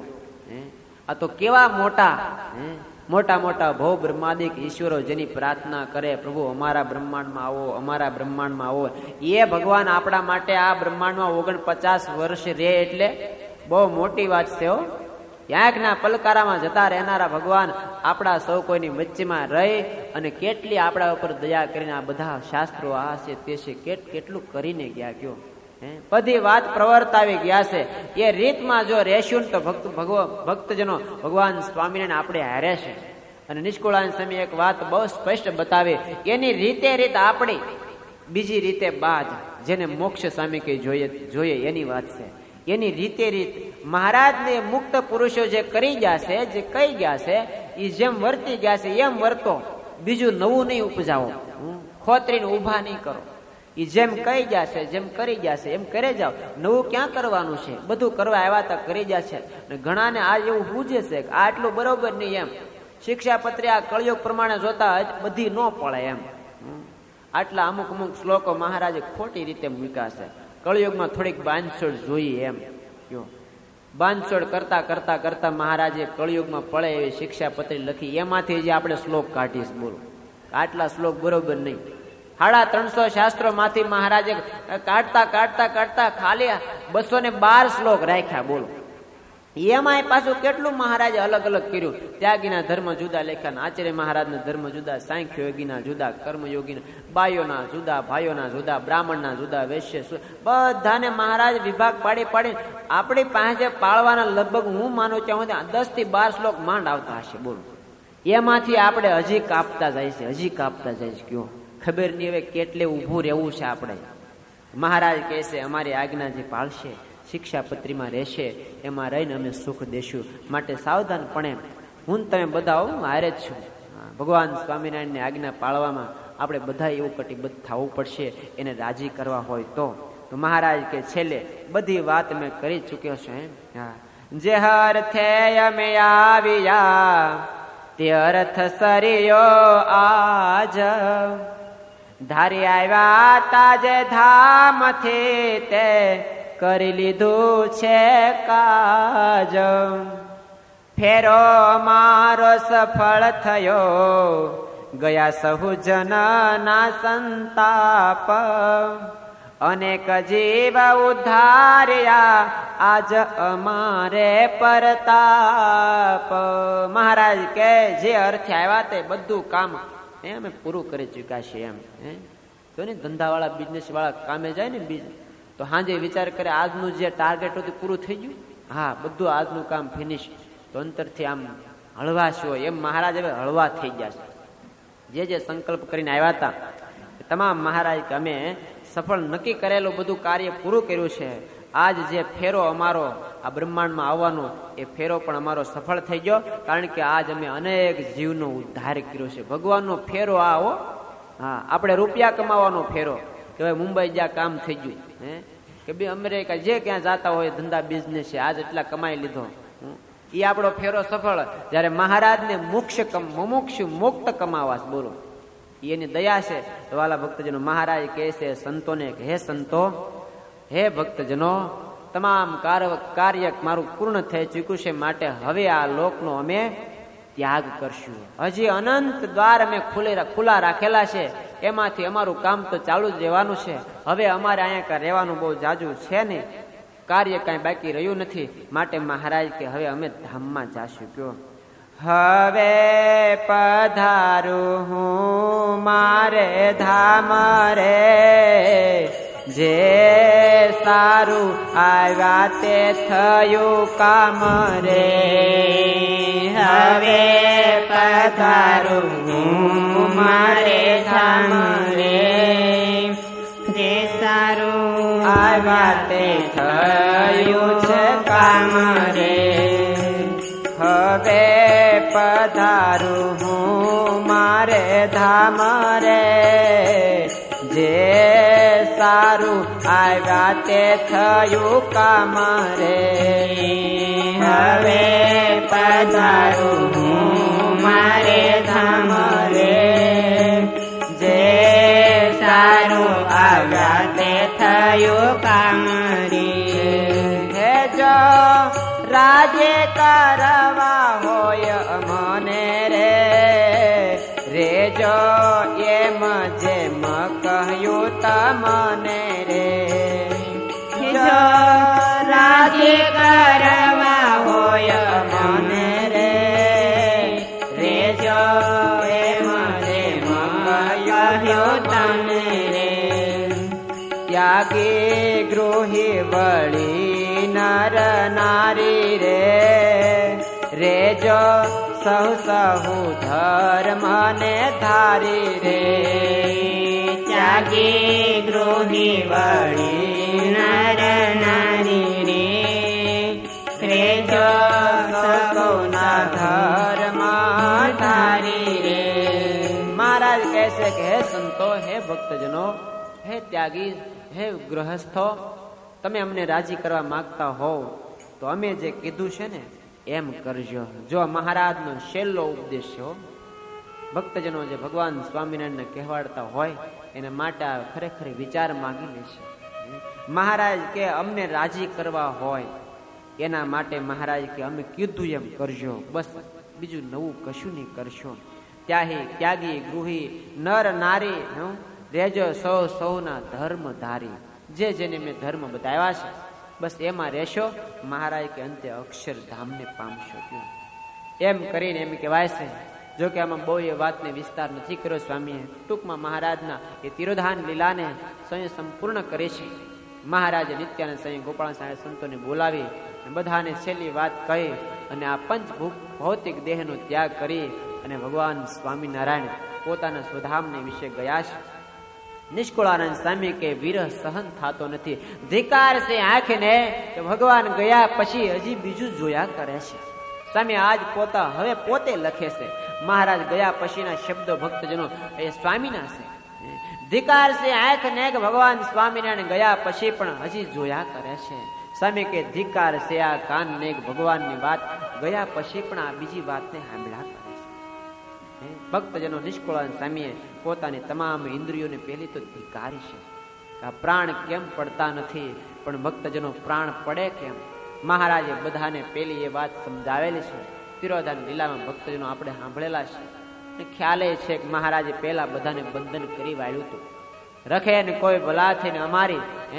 આ તો કેવા મોટા મોટા મોટા ભવ બ્રહ્માદિક ઈશ્વરો જેની પ્રાર્થના કરે, પ્રભુ અમારા બ્રહ્માંડમાં આવો, અમારા બ્રહ્માંડમાં આવો. એ ભગવાન આપણા માટે આ બ્રહ્માંડમાં 49 વર્ષ રહે એટલે બહુ મોટી વાત છે. યાગના પલકારામાં જતા રહેનારા ભગવાન આપણા સૌ કોઈની વચ્ચેમાં રહી અને કેટલી આપણા ઉપર દયા કરીને આ બધા શાસ્ત્રો આ છે તે છે કેટલું કરીને ગયા. કયો બધી વાત પ્રવર્તાવી ગયા છે. એ રીતમાં જો રહેશું તો ભક્તજનો ભગવાન સ્વામિનારાયણ આપણે હારે છે. અને નિષ્કુળાન સ્વામી એક વાત બહુ સ્પષ્ટ બતાવી, એની રીત આપણી, બીજી રીતે બાદ જેને મોક્ષ સ્વામી કઈ જોઈએ એની વાત છે. એની રીત મહારાજને મુક્ત પુરુષો જે કરી ગયા છે, જે કહી ગયા છે, એ જેમ વર્તી ગયા છે એમ વર્તો. બીજું નવું નહીં ઉપજાવો, ખોતરીને ઉભા નહીં કરો. એ જેમ કહી ગયા છે, જેમ કરી ગયા છે એમ કરે જાઓ. નવું ક્યાં કરવાનું છે? બધું કરવા આવ્યા તા કરી ગયા છે. ઘણાને આ એવું પૂછે છે કે આ આટલું બરોબર નહીં એમ. શિક્ષાપત્રી આ કળિયુગ પ્રમાણે જોતા બધી ન પડે એમ. આટલા અમુક શ્લોકો મહારાજે ખોટી રીતે મૂક્યા છે. કળિયુગમાં થોડીક બાંધછોડ જોઈએ એમ. કયો બાંધછોડ કરતા કરતા કરતા મહારાજે કળિયુગમાં પડે એવી શિક્ષાપત્રી લખી. એમાંથી જે આપણે શ્લોક કાઢીશ. બોલો આટલા શ્લોક બરોબર નહીં. 350 શાસ્ત્રો માંથી મહારાજે કાઢતા કાઢતા કાઢતા ખાલી 212 શ્લોક રાખ્યા. બોલો એમાં પાછું કેટલું મહારાજે અલગ અલગ કર્યું. ત્યાગીના ધર્મ જુદા લખ્યા, આચાર્ય મહારાજના ધર્મ જુદા, સાંખ્ય યોગીના જુદા, કર્મયોગીના, બાયોના જુદા, ભાઈઓના જુદા, બ્રાહ્મણના જુદા, વૈશ્ય, બધાને મહારાજ વિભાગ પાડી પાડી આપણી પાસે પાળવાના લગભગ હું માનું ત્યાં 10 થી 12 શ્લોક માંડ આવતા હશે. બોલો એમાંથી આપણે હજી કાપતા જાય છે, હજી કાપતા જાય છે. કયો ખબર નહીં હવે કેટલે ઊભું રહેવું છે આપણે. મહારાજ કહે છે અમારી આજ્ઞા જે પાળશે, શિક્ષાપત્રીમાં રહેશે, એમાં રહીને અમે સુખ દેશું. માટે સાવધાનપણે હું તમે બધા હારે જ છું. ભગવાન સ્વામિનારાયણની આજ્ઞા પાળવામાં આપણે બધા એવું કટિબદ્ધ થવું પડશે. એને રાજી કરવા હોય તો મહારાજ કે છેલ્લે બધી વાત મેં કરી ચૂક્યો છું. જે અર્થે અમે આવ્યા તે અર્થ સરિયો આજ, ધારી આવ્યા તાજે ધામથી તે કરી લીધું છે કાજ. ફેરો મારો સફળ થયો ગયા સહુ જનના સંતાપ, અનેક જીવ ઉદ્ધાર્યા આજ અમારે પરતાપ. મહારાજ કે જે અર્થે આવ્યા તે બધું કામ અમે પૂરું કરી ચૂક્યા છીએ. એમ તો ને ધંધાવાળા બિઝનેસ વાળા કામે જાય ને બીજ તો હાજે વિચાર કરે આજનું જે ટાર્ગેટ હતું પૂરું થઈ ગયું. હા બધું આજનું કામ ફિનિશ. તો અંતરથી આમ હળવાશ હોય એમ મહારાજ હવે હળવા થઈ ગયા છે. જે સંકલ્પ કરીને આવ્યા હતા તમામ મહારાજ કે અમે સફળ નક્કી કરેલું બધું કાર્ય પૂરું કર્યું છે. આજ જે ફેરો અમારો આ બ્રહ્માંડમાં આવવાનો એ ફેરો પણ અમારો સફળ થઈ ગયો. કારણ કે આજ અમે અનેક જીવનો ઉદ્ધાર કર્યો છે. ભગવાનનો ફેરો આવો. હા આપણે રૂપિયા કમાવાનો ફેરો કે ભાઈ મુંબઈ જ્યાં કામ થઈ ગયું, કે ભાઈ અમેરિકા જે ક્યાં જતા હોય ધંધા બિઝનેસ છે આજ એટલા કમાઈ લીધો, એ આપણો ફેરો સફળ. જયારે મહારાજને મુક્ષ મુક્ત કમાવા. બોલો એની દયા છે. તો વાલા ભક્તજનો મહારાજ કહે છે સંતોને, હે સંતો, હે ભક્તજનો, તમામ કાર્ય મારું પૂર્ણ થઈ ચૂક્યું છે, માટે હવે આ લોકનો અમે ત્યાગ કરશું. હજી અનંત દ્વાર અમે ખુલ્લા રાખેલા છે, એમાંથી અમારું કામ તો ચાલુ જ રહેવાનું છે. હવે અમારે અહીંયા રહેવાનું બહુ જાજુ છે નહીં, કાર્ય કાંઈ બાકી રહ્યું નથી. માટે મહારાજ કે હવે અમે ધામમાં જાશું. કયો હવે પધારું હું મારે ધામ રે, જે સારું આવ્યા તે થયું કામ રે. હવે પધારું હું મારે ધામ રે, જે સારું આવ્યા તે થયું છે કામ રે. હવે પધારું હું મારે ધામ રે, જે સારું આવ્યા તે થયું કામ રે. હવે પધારું હું મારે ધામ રે, જે સારું આવ્યા તે થયું કામ રે. હે જો રાજે કરવા હોય મને રે, રેજો એમ જેમ કહ્યું તમને રે. જો રાજે કરવા હોય મને રે, રેજો એમ જેમ કહ્યું તમને રે. ત્યાગી ગૃહી વળી નર નારી રે, રેજો સહુ સહુ ધર્મ ને ધારી રે. ત્યાગી ગૃહી વળી નર નારી રે, રેજો સૌના ધર્મ ધારી રે. મહારાજ કહે છે કે હે સંતો, હે ભક્તજનો, હે ત્યાગી, હે ગૃહસ્થો, તમે અમને રાજી કરવા માંગતા હોવ તો અમે જે કીધું છે ને એમ કરજો. જો મહારાજનો છેલ્લો ઉપદેશ છે. ભક્તજનો જે ભગવાન સ્વામિનારાયણને કહેવાડતા હોય એના માટે ખરેખર વિચાર માંગી લેશે. મહારાજ કે અમને રાજી કરવા હોય એના માટે મહારાજ કે અમે કીધું એમ કરજો, બસ બીજું નવું કશું નહીં કરશો. ત્યાગી ગૃહી નર નારી રેજો સૌના ધર્મ ધારી. જે જેને મેં ધર્મ બતાવ્યા છે બસ એમાં રહેશો. મહારાજ કે અંતે અક્ષરધામને પામશો. એમ કરીને એમ કહેવાય છે. જો કે આમાં બહુ એ વાતને વિસ્તાર નથી કર્યો સ્વામીએ. ટૂંકમાં મહારાજના એ તિરોધાન લીલાને સ્વયં સંપૂર્ણ કરે છે. મહારાજે નિત્યાનંદ સ્વામી ગોપાલ સાહેબ સંતોને બોલાવી બધાને છેલ્લી વાત કહી અને આ પંચભૂત ભૌતિક દેહનો ત્યાગ કરી અને ભગવાન સ્વામિનારાયણ પોતાના સ્વધામને વિશે ગયા છે. નિષ્કુળાનંદ સ્વામી કે વિરહ સહન થતો નથી. ધિકાર છે આંખને કે ભગવાન ગયા પછી હજી બીજું જોયા કરે છે. સ્વામી આજ હવે પોતે લખે છે. મહારાજ ગયા પછીના શબ્દો ભક્તજનો એ સ્વામીના છે. ધિકાર છે આંખને કે ભગવાન સ્વામિનારાયણ ગયા પછી પણ હજી જોયા કરે છે. સ્વામી કે ધિકાર છે આ કાનને ભગવાનની વાત ગયા પછી પણ આ બીજી વાતને સાંભળ્યા કરે છે. ભક્તજનો નિષ્કુળાનંદ સ્વામીએ પોતાની તમામ ઇન્દ્રિયોને પહેલી તો ધિકારી છે. આ પ્રાણ કેમ પડતા નથી, પણ ભક્તજનો પ્રાણ પડે કેમ? મહારાજે બધાને પેલી એ વાત સમજાવેલી છે. તિરોધાન લીલામાં ભક્તજનો આપણે સાંભળેલા છે. ખ્યાલે છે કે મહારાજે પહેલા બધાને બંધન કરી વાળ્યું હતું. રખે ને કોઈ ભલા થઈને અમારી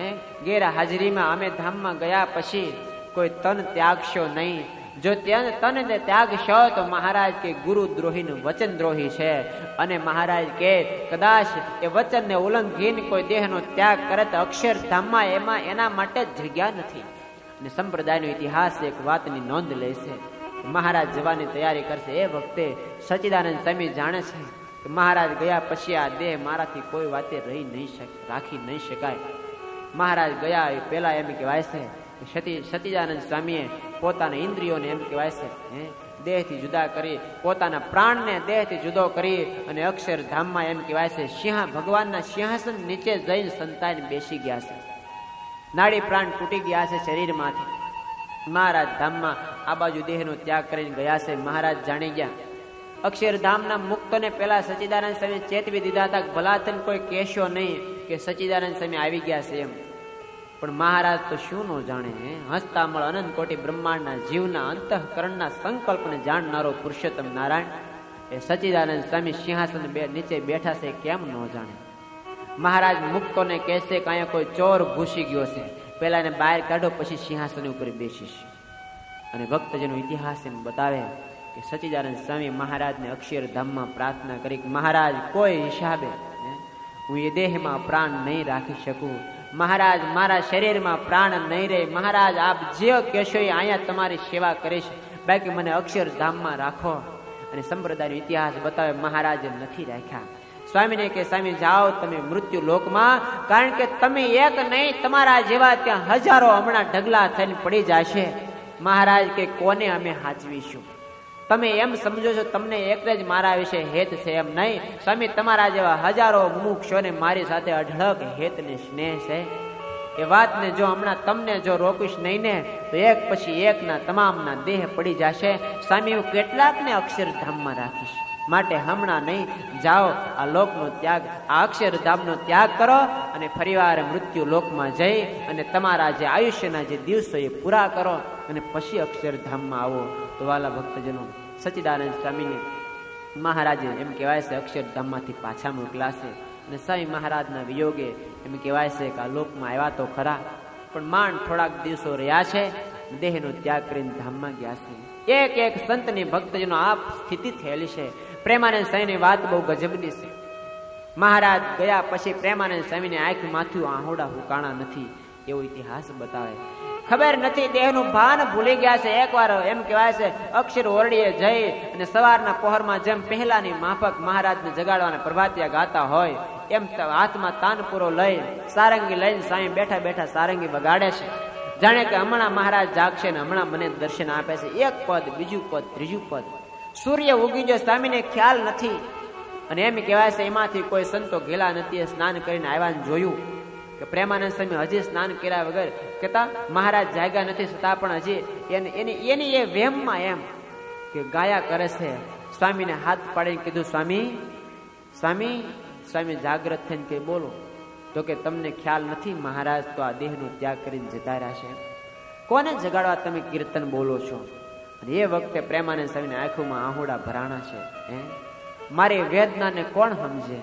ગેરહાજરીમાં અમે ધામમાં ગયા પછી કોઈ તન ત્યાગશો નહીં. જો તન ત્યાગશો તો મહારાજ કે ગુરુ દ્રોહી વચન દ્રોહી છે. અને મહારાજ કે કદાચ એ વચનને ઉલ્લંઘીને કોઈ દેહનો ત્યાગ કરે તો અક્ષરધામમાં એના માટે જગ્યા નથી. અને સંપ્રદાયનો ઇતિહાસ એક વાતની નોંધ લે છે. મહારાજ જવાની તૈયારી કરશે એ વખતે સચ્ચિદાનંદ સ્વામી જાણે છે કે મહારાજ ગયા પછી આ દેહ મારાથી કોઈ વાતે રાખી નહીં શકાય. મહારાજ ગયા એ પેલા એમ કહેવાય છે કે સચ્ચિદાનંદ સ્વામીએ પોતાના ઇન્દ્રિયોને એમ કહેવાય છે દેહથી જુદા કરી, પોતાના પ્રાણને દેહથી જુદો કરી અને અક્ષરધામમાં એમ કહેવાય છે ભગવાનના સિંહાસન નીચે જઈને સંતાઈને બેસી ગયા છે. નાડી પ્રાણ તૂટી ગયા છે શરીરમાંથી. મહારાજ ધામમાં આ બાજુ દેહનો ત્યાગ કરીને ગયા છે. મહારાજ જાણી ગયા. અક્ષરધામના મુક્તોને પેલા સચ્ચિદાનંદ સ્વામી ચેતવી દીધા હતા ભલા થઈને કોઈ કહેશો નહીં કે સચ્ચિદાનંદ સ્વામી આવી ગયા છે એમ. પણ મહારાજ તો શું નો જાણે, હસતા મળ અનંત કોટી બ્રહ્માંડના જીવના અંતઃકરણના સંકલ્પને જાણનારો પુરુષોત્તમ નારાયણ એ સચ્ચિદાનંદ સ્વામી સિંહાસન નીચે બેઠા છે, કેમ ન જાણે? મહારાજ મુક્તોને કહેશે કે અહીંયા કોઈ ચોર ઘૂસી ગયો છે, પેલા એને બહાર કાઢો, પછી સિંહાસન ઉપર બેસીશ. અને ભક્તજનો ઇતિહાસ એમ બતાવે કે સચ્ચિદાનંદ સ્વામી મહારાજને અક્ષરધામમાં પ્રાર્થના કરી કે મહારાજ કોઈ હિસાબે હું એ દેહમાં પ્રાણ નહીં રાખી શકું, મહારાજ મારા શરીરમાં પ્રાણ નહીં રહે, મહારાજ આપ જે કહેશો એ અહીંયા તમારી સેવા કરીશ, બાકી મને અક્ષરધામમાં રાખો. અને સંપ્રદાયનો ઇતિહાસ બતાવે મહારાજે નથી રાખ્યા. સ્વામીને કે સ્વામી જાઓ તમે મૃત્યુ લોકમાં, કારણ કે તમે એક નહીં તમારા જેવા ત્યાં હજારો હમણાં ઢગલા થઈને પડી જશે. મહારાજ કે કોને અમે હાચવીશું? તમે એમ સમજો છો તમને એક જ મારા વિશે હેત છે, એમ નહીં. સ્વામી તમારા જેવા હજારો મુમુક્ષોને મારી સાથે અઢળક હેત ને સ્નેહ છે. એ વાતને જો હમણાં તમને જો રોકીશ નહીં ને તો એક પછી એકના તમામના દેહ પડી જશે. સ્વામી હું કેટલાકને અક્ષરધામમાં રાખીશ, માટે હમણાં નહીં, જાઓ આ લોકનો ત્યાગ, આ અક્ષરધામનો ત્યાગ કરો અને ફરીવાર મૃત્યુ લોકમાં જઈ અને તમારા જે આયુષ્યના જે દિવસો એ પૂરા કરો અને પછી અક્ષરધામમાં આવો. તો વાલા ભક્તજનો, સચ્ચિદાનંદ સ્વામીને મહારાજે એમ કહેવાય છે અક્ષરધામમાંથી પાછા મોકલાશે. અને સ્વામી મહારાજના વિયોગે એમ કહેવાય છે કે આ લોકમાં આવ્યા તો ખરા, પણ માંડ થોડાક દિવસો રહ્યા છે, દેહનો ત્યાગ કરીને ધામમાં ગયા છે. એક એક સંતની ભક્તજનો આ સ્થિતિ થયેલી છે. પ્રેમાનંદ સ્વામીની વાત બહુ ગજબની છે. મહારાજ ગયા પછી પ્રેમાનંદ સ્વામીની આંખ માથું આહોડા હુકાણા નથી, એવો ઇતિહાસ બતાવે. ખબર નથી, દેહનું ભાન ભૂલી ગયા છે. એકવાર એમ કહેવાય છે અક્ષર ઓરડીએ જઈ અને સવારના પહોરમાં જેમ પહેલાની માફક મહારાજને જગાડવાના પ્રભાતિયા ગાતા હોય એમ હાથમાં તાનપુરો લઈ સારંગી લઈને સ્વામી બેઠા બેઠા સારંગી વગાડે છે. જાણે કે હમણાં મહારાજ જાગશે ને હમણાં મને દર્શન આપે છે. એક પદ, બીજું પદ, ત્રીજું પદ. સૂર્ય ઉગી ગયો, સ્વામીને ખ્યાલ નથી. અને એમ કહેવાય છે એમાંથી કોઈ સંતો ગેલા નથી, સ્નાન કરીને આવ્યા જોયું કે પ્રેમાનંદ સ્વામી હજી સ્નાન કર્યા વગર કહેતા મહારાજ જાગ્યા નથી, છતાં પણ હજી એની એ વેમમાં એમ કે ગાયા કરે છે. સ્વામીને હાથ પાડીને કીધું સ્વામી સ્વામી. સ્વામી જાગ્રત થઈને કે બોલો? તો કે તમને ખ્યાલ નથી મહારાજ તો આ દેહનો ત્યાગ કરીને જતા રહ્યા છે, કોને જગાડવા તમે કીર્તન બોલો છો? અને એ વખતે પ્રેમાનંદ સ્વામીની આંખોમાં આહોડા ભરાણા છે. મારી વેદનાને કોણ સમજે?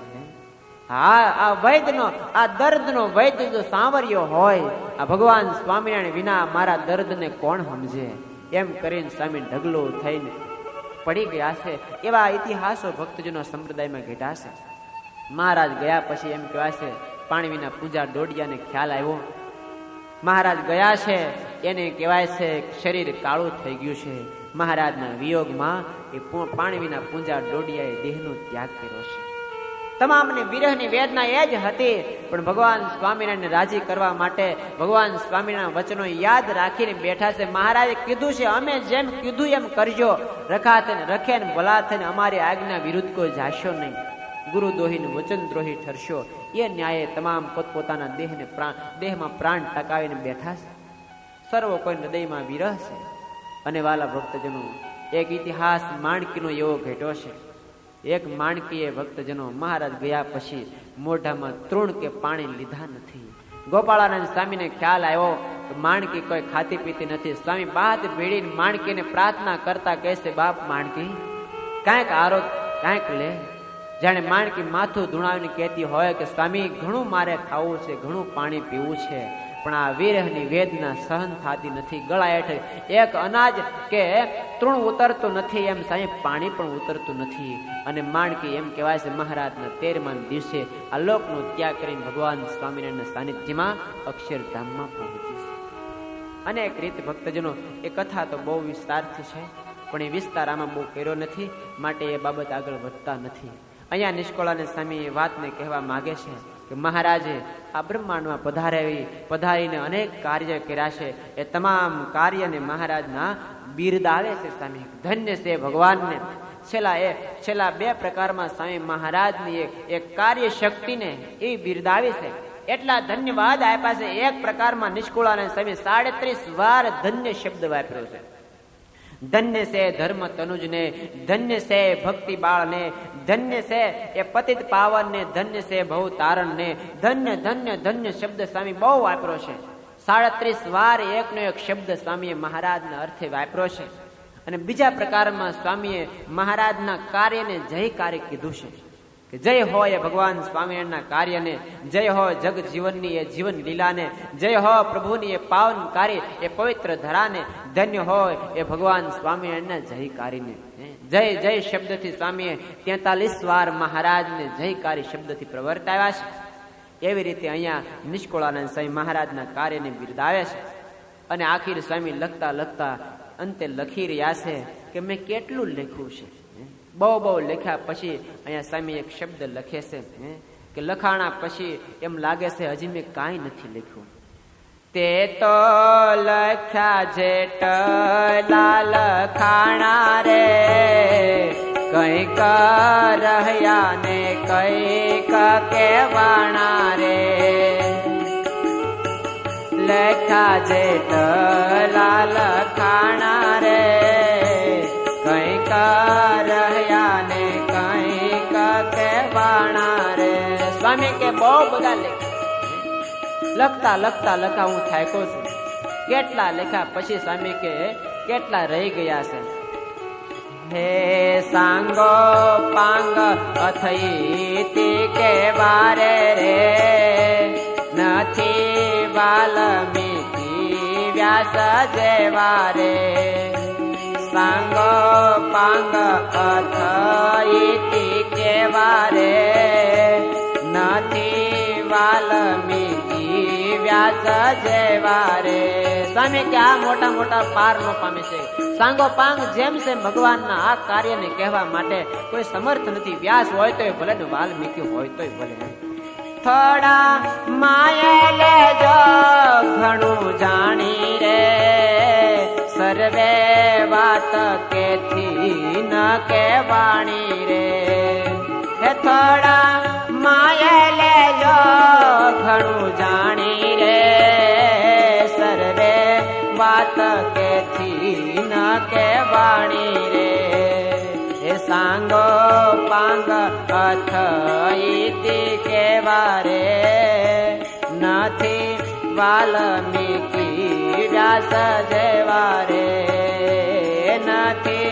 આ વૈદનો, આ દર્દનો વૈદ જો સાંવર્યો હોય, આ ભગવાન સ્વામિનારાયણ વિના મારા દર્દને કોણ સમજે? એમ કરીને સ્વામી ઢગલો થઈને પડી ગયા છે. એવા ઇતિહાસો ભક્તજનો સંપ્રદાયમાં ઘટ્યા છે. મહારાજ ગયા પછી એમ કહેવાય છે પાણી વિના પૂજા દોડિયાને ખ્યાલ આવ્યો. મહારાજ ગયા છે એને કહેવાય છે શરીર કાળું થઈ ગયું છે. મહારાજના વિયોગમાં એ પાણી વિના પૂજા દોડિયાએ દેહનો ત્યાગ કર્યો છે. તમામને વિરહની વેદના એ જ હતી, પણ ભગવાન સ્વામિનારાયણને રાજી કરવા માટે ભગવાન સ્વામિનારાયણ વચનો યાદ રાખીને બેઠા છે. મહારાજે કીધું છે અમે જેમ કીધું એમ કરજો, રખે ને ભલા થઈને અમારી આજ્ઞા વિરુદ્ધ કોઈ જાશો નહીં, ગુરુ દોહીને વચન દ્રોહી ઠરશો. એ ન્યાયે તમામ પોતપોતાના દેહમાં પ્રાણ ટકાવીને બેઠા છે. સર્વો કોઈ હૃદયમાં વિરહ છે. અને વાલા ભક્તજનો, એક ઇતિહાસ માણકીનો એવો ઘટ્યો છે. એક માણકીએ ભક્તજનો મહારાજ ગયા પછી મોઢામાં તૃણ કે પાણી લીધા નથી. ગોપાળાનંદ સ્વામીને ખ્યાલ આવ્યો કે માણકી કોઈ ખાતી પીતી નથી. સ્વામી બાદ ભેળીને માણકીને પ્રાર્થના કરતા કહેશે બાપ માણકી કાંઈક આરોગ કાંઈક લે. જાણે માણકી માથું ધૂણાવીને કહેતી હોય કે સ્વામી ઘણું મારે ખાવું છે, ઘણું પાણી પીવું છે, પણ આ વિરહની વેદના સહન થતી નથી. ગળા હેઠળ એક અનાજ કે તૃણ ઉતરતું નથી, એમ સાહેબ પાણી પણ ઉતરતું નથી. અને માણકી એમ કહેવાય છે મહારાજના 13મા દિવસે આ લોકનો ત્યાગ કરીને ભગવાન સ્વામિનારાયણના સાનિધ્યમાં અક્ષરધામમાં પહોંચી છે. અનેક રીતે ભક્તજનો એ કથા તો બહુ વિસ્તારથી છે, પણ એ વિસ્તાર આમાં બહુ કર્યો નથી, માટે એ બાબત આગળ વધતા નથી. અહીંયા નિષ્કોળાનંદ સ્વામી એ વાતને કહેવા માંગે છે કે મહારાજે આ બ્રહ્માંડમાં પધારીને અનેક કાર્ય કર્યા છે. એ તમામ કાર્યને મહારાજના બિરદાવે છે. સ્વામી ધન્ય છે ભગવાનને. છેલ્લા 2 પ્રકારમાં સ્વામી મહારાજની એક કાર્ય શક્તિને એ બિરદાવી છે. એટલા ધન્યવાદ આપ્યા છે. એક પ્રકારમાં નિષ્કુળાનંદ સ્વામી 37 વાર ધન્ય શબ્દ વાપર્યો છે. ધન્ય છે ધર્મ તનુજને, ધન્ય છે ભક્તિ બાળને, ધન્ય છે એ પતિત પાવનને, ધન્ય છે ભવ તારણને. ધન્ય ધન્ય ધન્ય શબ્દ સ્વામી બહુ વાપર્યો છે. 37 વાર એકનો એક શબ્દ સ્વામીએ મહારાજના અર્થે વાપર્યો છે. અને બીજા પ્રકારમાં સ્વામીએ મહારાજના કાર્યને જયકારી કીધું છે કે જય હોય એ ભગવાન સ્વામિનારાયણના કાર્યને, જય હો જગ જીવનની એ જીવન લીલાને, જય હો પ્રભુની એ પાવનકારી એ પવિત્ર ધરાને, ધન્ય હોય એ ભગવાન સ્વામિનારાયણના જયકારીને. જય જય શબ્દથી સ્વામીએ 43 વાર મહારાજને જયકારી શબ્દથી પ્રવર્તાવ્યા છે. એવી રીતે અહીંયા નિષ્કુળાનંદ સ્વામી મહારાજના કાર્યને બિરદાવે છે. અને આખીર સ્વામી લખતા લખતા અંતે લખી રહ્યા છે કે મેં કેટલું લખ્યું છે. બહુ બહુ લખ્યા પછી અહીંયા સ્વામી એક શબ્દ લખે છે કે લખાણા પછી એમ લાગે છે હજી મેં કાંઈ નથી લખ્યું. તે તો લખ્યા જેટલા લખાણા રે, કઈક રહ્યા ને કઈક કહેવાણા રે. લખ્યા જેટલા લખાણા રે, કઈક રહ્યા ને કઈક કહેવાણા રે. સ્વામી કે બહુ બધા લખતા લખતા લખા હું થાક્યો છું. કેટલા લખ્યા પછી સ્વામી કે કેટલા રહી ગયા છે. હે સાંગો પાંગ અથઈ કે વારે રે, નથી વાલ્મીકી વ્યાસ જેવા રે. સાંગો પાંગ અથઈ કેવા રે, નથી વાલ્મીકી વ્યાસ જેવા રે. સ્વામી કે આ મોટા મોટા પાર નો પામે છે. સાંગો પાંગ જેમ છે ભગવાનના આ કાર્યને કહેવા માટે કોઈ સમર્થ નથી. વ્યાસ હોય તોય ભલે ને વાલ્મીકી હોય તોય ભલે. થોડા માયા લેજો ઘણું જાણી રે, સર્વે વાત કેથી ન કહેવાણી રે. હે થોડા માયા લેજો ઘણું જાણી રે, સર્વે વાત કેથી ન કહેવાણી રે. એ સાંગો પાંગ અથઈ કેવા રે, નથી વાલ્મીકી વ્યાસ જેવા રે. નથી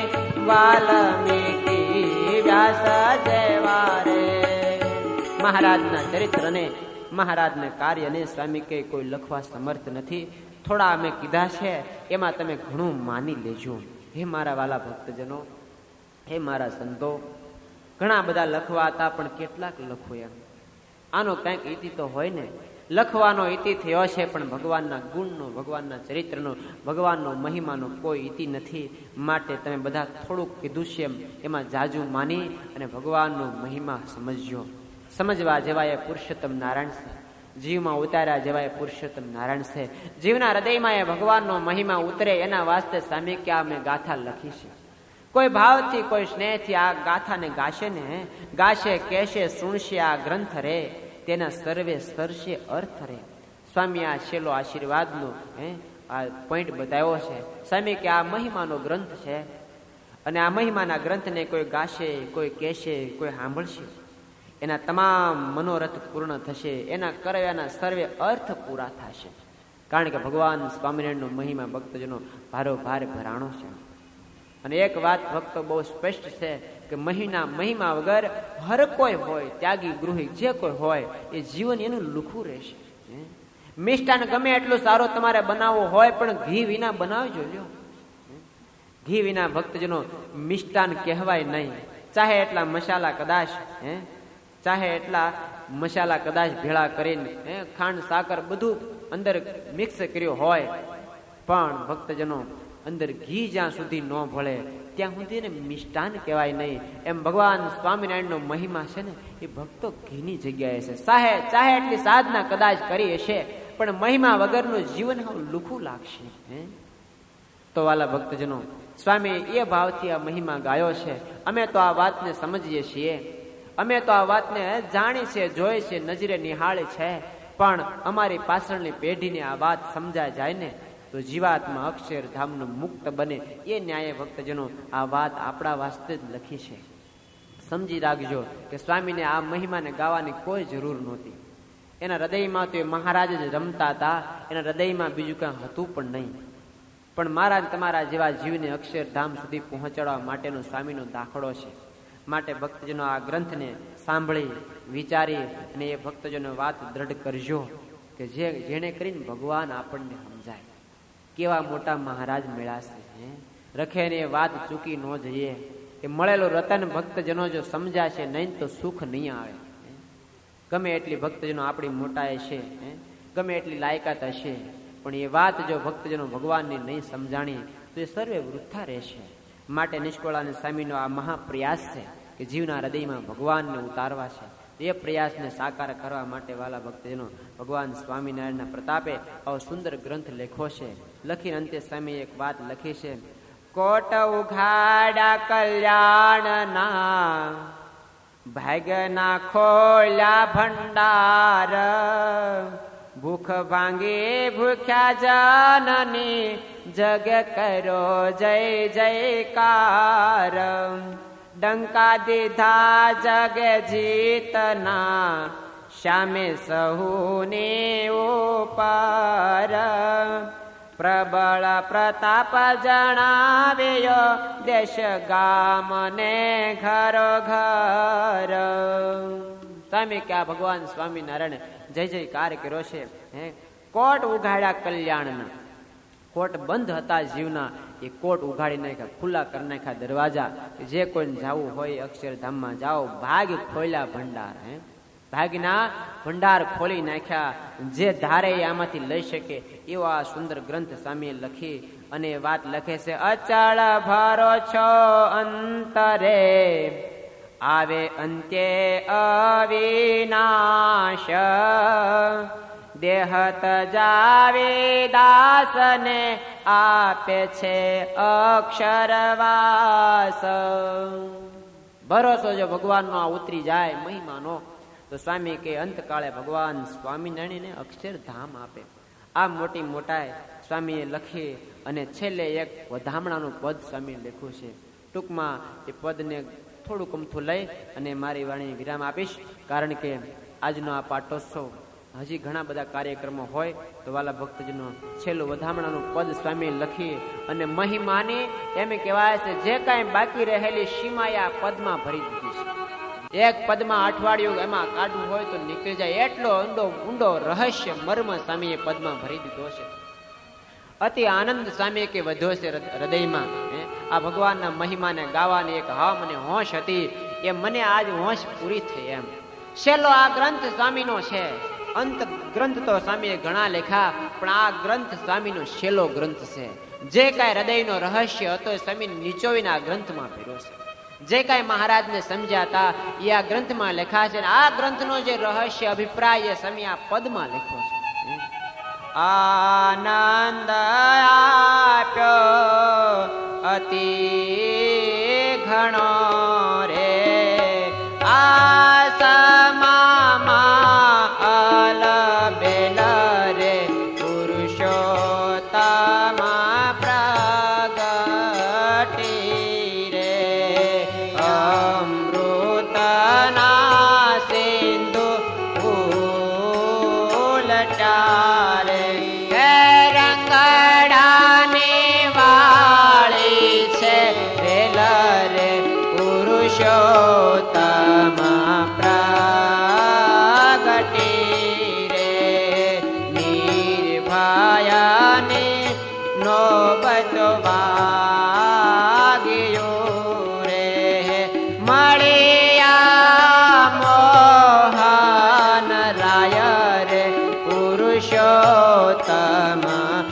વાલ્મીકી વ્યાસ જેવા રે. મહારાજના ચરિત્રને મહારાજના કાર્યને સ્વામી કે કોઈ લખવા સમર્થ નથી. થોડા અમે કીધા છે એમાં તમે ઘણું માની લેજો. હે મારા વાલા ભક્તજનો, હે મારા સંતો, ઘણા બધા લખવા હતા પણ કેટલાક લખો એમ. આનો કંઈક ઇતિ તો હોય ને. લખવાનો ઇતિ થયો છે પણ ભગવાનના ગુણનો, ભગવાનના ચરિત્રનો, ભગવાનનો મહિમાનો કોઈ ઇતિ નથી. માટે તમે બધા થોડુંક કીધું છે એમાં જાજુ માની અને ભગવાનનો મહિમા સમજજો. સમજવા જેવા એ પુરુષોત્તમ નારાયણ છે. જીવમાં ઉતાર્યા જેવા એ પુરુષોત્તમ નારાયણ છે. જીવના હૃદયમાં એ ભગવાનનો મહિમા ઉતરે એના વાસ્તે સ્વામી કે આ મેં ગાથા લખી છે. કોઈ ભાવથી કોઈ સ્નેહથી આ ગાથાને ગાશે ને, ગાશે કહેશે સુણશે આ ગ્રંથ રે, તેના સર્વે સ્તરશે અર્થ રે. સ્વામી આ છેલ્લો આશીર્વાદનો આ પોઈન્ટ બતાવ્યો છે. સ્વામી કે આ મહિમાનો ગ્રંથ છે અને આ મહિમાના ગ્રંથને કોઈ ગાશે, કોઈ કહેશે, કોઈ સાંભળશે, એના તમામ મનોરથ પૂર્ણ થશે, એના કર્યાના સર્વે અર્થ પૂરા થશે. કારણ કે ભગવાન સ્વામિનારાયણનો મહિમા ભક્તજનો ભારોભાર ભરાણો છે. અને એક વાત ભક્તો બહુ સ્પષ્ટ છે કે મહિમા વગર હર કોઈ હોય, ત્યાગી ગૃહી જે કોઈ હોય, એ જીવન એનું લુખું રહેશે. મિષ્ટાન ગમે એટલું સારું તમારે બનાવવું હોય પણ ઘી વિના બનાવજો લ્યો. ઘી વિના ભક્તજનો મિષ્ટાન કહેવાય નહીં. ચાહે એટલા મસાલા કદાચ ભેળા કરીને ખાંડ સાકર બધું અંદર મિક્સ કર્યું હોય, પણ ભક્તજનો અંદર ઘી જ્યાં સુધી ન ભળે ત્યાં સુધી એને મિષ્ટાન કહેવાય નહીં. એમ ભગવાન સ્વામિનારાયણનો મહિમા છે ને એ ભક્તો ઘીની જગ્યાએ છે. ચાહે એટલી સાધના કદાચ કરી હશે પણ મહિમા વગરનું જીવન લુખું લાગશે. તો વાલા ભક્તજનો, સ્વામી એ ભાવથી આ મહિમા ગાયો છે. અમે તો આ વાતને સમજીએ છીએ, અમે તો આ વાતને જાણી છે, જોઈ છે, નજરે નિહાળે છે, પણ અમારી પાછળની પેઢીને આ વાત સમજાય જાય ને તો જીવાત્મા અક્ષરધામનું મુક્ત બને. એ ન્યાય ભક્તજનો આ વાત આપણા વાસ્તે જ લખી છે. સમજી રાખજો કે સ્વામીને આ મહિમાને ગાવાની કોઈ જરૂર નહોતી. એના હૃદયમાં તો એ મહારાજ જ રમતા હતા, એના હૃદયમાં બીજું કંઈ હતું પણ નહીં. પણ મારા તમારા જેવા જીવને અક્ષરધામ સુધી પહોંચાડવા માટેનો સ્વામીનો દાખલો છે. માટે ભક્તજનો આ ગ્રંથને સાંભળી વિચારી અને એ ભક્તજનો વાત દ્રઢ કરજો કે જેને કરીને ભગવાન આપણને સમજાય. કેવા મોટા મહારાજ મેળાશે, રખે ને એ વાત ચૂકી ન જઈએ. એ મળેલું રતન ભક્તજનો જો સમજાશે નહીં તો સુખ નહીં આવે. ગમે એટલી ભક્તજનો આપણી મોટાએ છે, ગમે એટલી લાયકાત હશે, પણ એ વાત જો ભક્તજનો ભગવાનને નહીં સમજાણી તો એ સર્વે વૃથા રહેશે. માટે નિષ્કોળાનંદ સ્વામીનો આ મહાપ્રયાસ છે કે જીવના હૃદયમાં ભગવાનને ઉતારવા છે. એ પ્રયાસને સાકાર કરવા માટે વાલા ભક્તજનો ભગવાન સ્વામિનારાયણના પ્રતાપે આવો સુંદર ગ્રંથ લખ્યો છે. લખીને અંતે સ્વામી એક વાત લખી છે, કોટ ઉઘાડા કલ્યાણના ભાગ્યના ખોલ્યા ભંડાર, ભૂખ ભાંગી ભૂખ્યા જનની જગ કરો જય જયકાર. ડંકા દીધા જગ જીતના શ્યામે સહુને ઉપર, પ્રબળ પ્રતાપ જણાવ્યો દેશ ગામને ઘરો ઘર. સ્વામી કે આ ભગવાન સ્વામિનારાયણ જય જયકાર કર્યો છે. કોટ ઉઘાડ્યા કલ્યાણના, કોટ બંધ હતા જીવના, એ કોટ ઉઘાડી નાખ્યા, ખુલ્લા કરી નાખ્યા દરવાજા. જે કોઈને જવું હોય અક્ષરધામમાં જાઓ. ભાગ ખોલ્યા ભંડાર, ભાગના ભંડાર ખોલી નાખ્યા. જે ધારે આમાંથી લઈ શકે એવો આ સુંદર ગ્રંથ સ્વામીએ લખી અને વાત લખે છે, અચળ ભરો છો અંતરે આવે અંત્યે અવિનાશ, દેહત જાવે દાસને આપે છે અક્ષરવાસ. ભરોસો જો ભગવાનનો આ ઉતરી જાય મહિમાનો તો સ્વામી કે અંતકાળે ભગવાન સ્વામિનારાયણને અક્ષરધામ આપે. આ મોટી મોટાઈ સ્વામીએ લખી અને છેલ્લે એક વધામણાનું પદ સ્વામીએ લખ્યું છે. ટૂંકમાં એ પદને થોડુંક અમથું લઈ અને મારી વાણીને વિરામ આપીશ, કારણ કે આજનો આ પાટોત્સવ હજી ઘણા બધા કાર્યક્રમો હોય તો વાલા ભક્તજનો છેલ્લું વધામણાનું પદ સ્વામીએ લખી અને મહિમાની એમ કહેવાય છે જે કાંઈ બાકી રહેલી સીમાએ આ પદમાં ભરી દીધી છે. એક પદમાં અઠવાડિયું એમાં કાઢવું હોય તો નીકળી જાય એટલો ઊંડો રહસ્ય મર્મ સ્વામીએ પદમાં ભરી દીધો છે. અતિ આનંદ સ્વામી કે વધ્યો છે હૃદયમાં. આ ભગવાનના મહિમાને ગાવાની એક હા મને હોશ હતી, એ મને આજ હોશ પૂરી થઈ. એમ છેલ્લો આ ગ્રંથ સ્વામીનો છે. અંત ગ્રંથ તો સ્વામીએ ઘણા લેખા, પણ આ ગ્રંથ સ્વામીનો છેલ્લો ગ્રંથ છે. જે કાંઈ હૃદયનો રહસ્ય હતો સ્વામી નીચોવીને આ ગ્રંથમાં ભર્યો છે. જે કાંઈ મહારાજને સમજ્યા હતા એ આ ગ્રંથમાં લખા છે. આ ગ્રંથનો જે રહસ્ય અભિપ્રાય એ સ્વામી આ પદમાં લખ્યો છે. આનંદ આપ્યો અતિ ઘણો રે આસમામાં અલબેલ રે પુરુષોત્તમ પ્રગટી રે અમૃતના સિંધુ ઉલટારે રંગડાની વાળી છે રેલ રે પુરુષોત્તમ પ્રગટી રે નિર્ભયાની નોબત વાગ્યો રે મળ્યા મોહન રાય રે પુરુષોત્તમ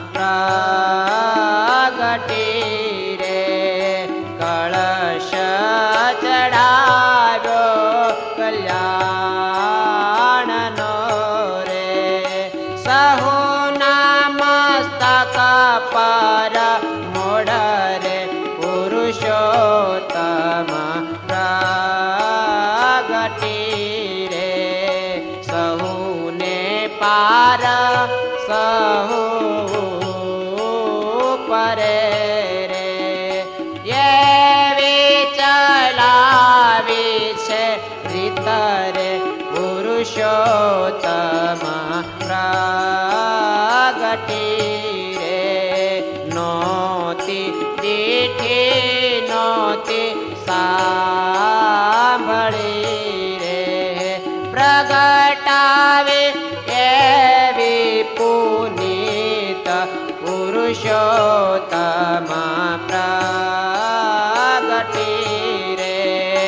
પ્રગટી રે કળશ ચડાવ્યો કલ્યાણનો રે સહુના મસ્તક પર મોડ રે પુરુષોત્તમ પ્રગટી રે સહુને પાર સહુ પરે રે એવી ચલાવી છે રીત રે પુરુષ પુરુષોત્તમ પ્રગટી રે નોતી દીઠી નોતી સાંભળી રે પ્રગટાવે એવી પુનીત પુરુષોત્તમ પ્રગટી રે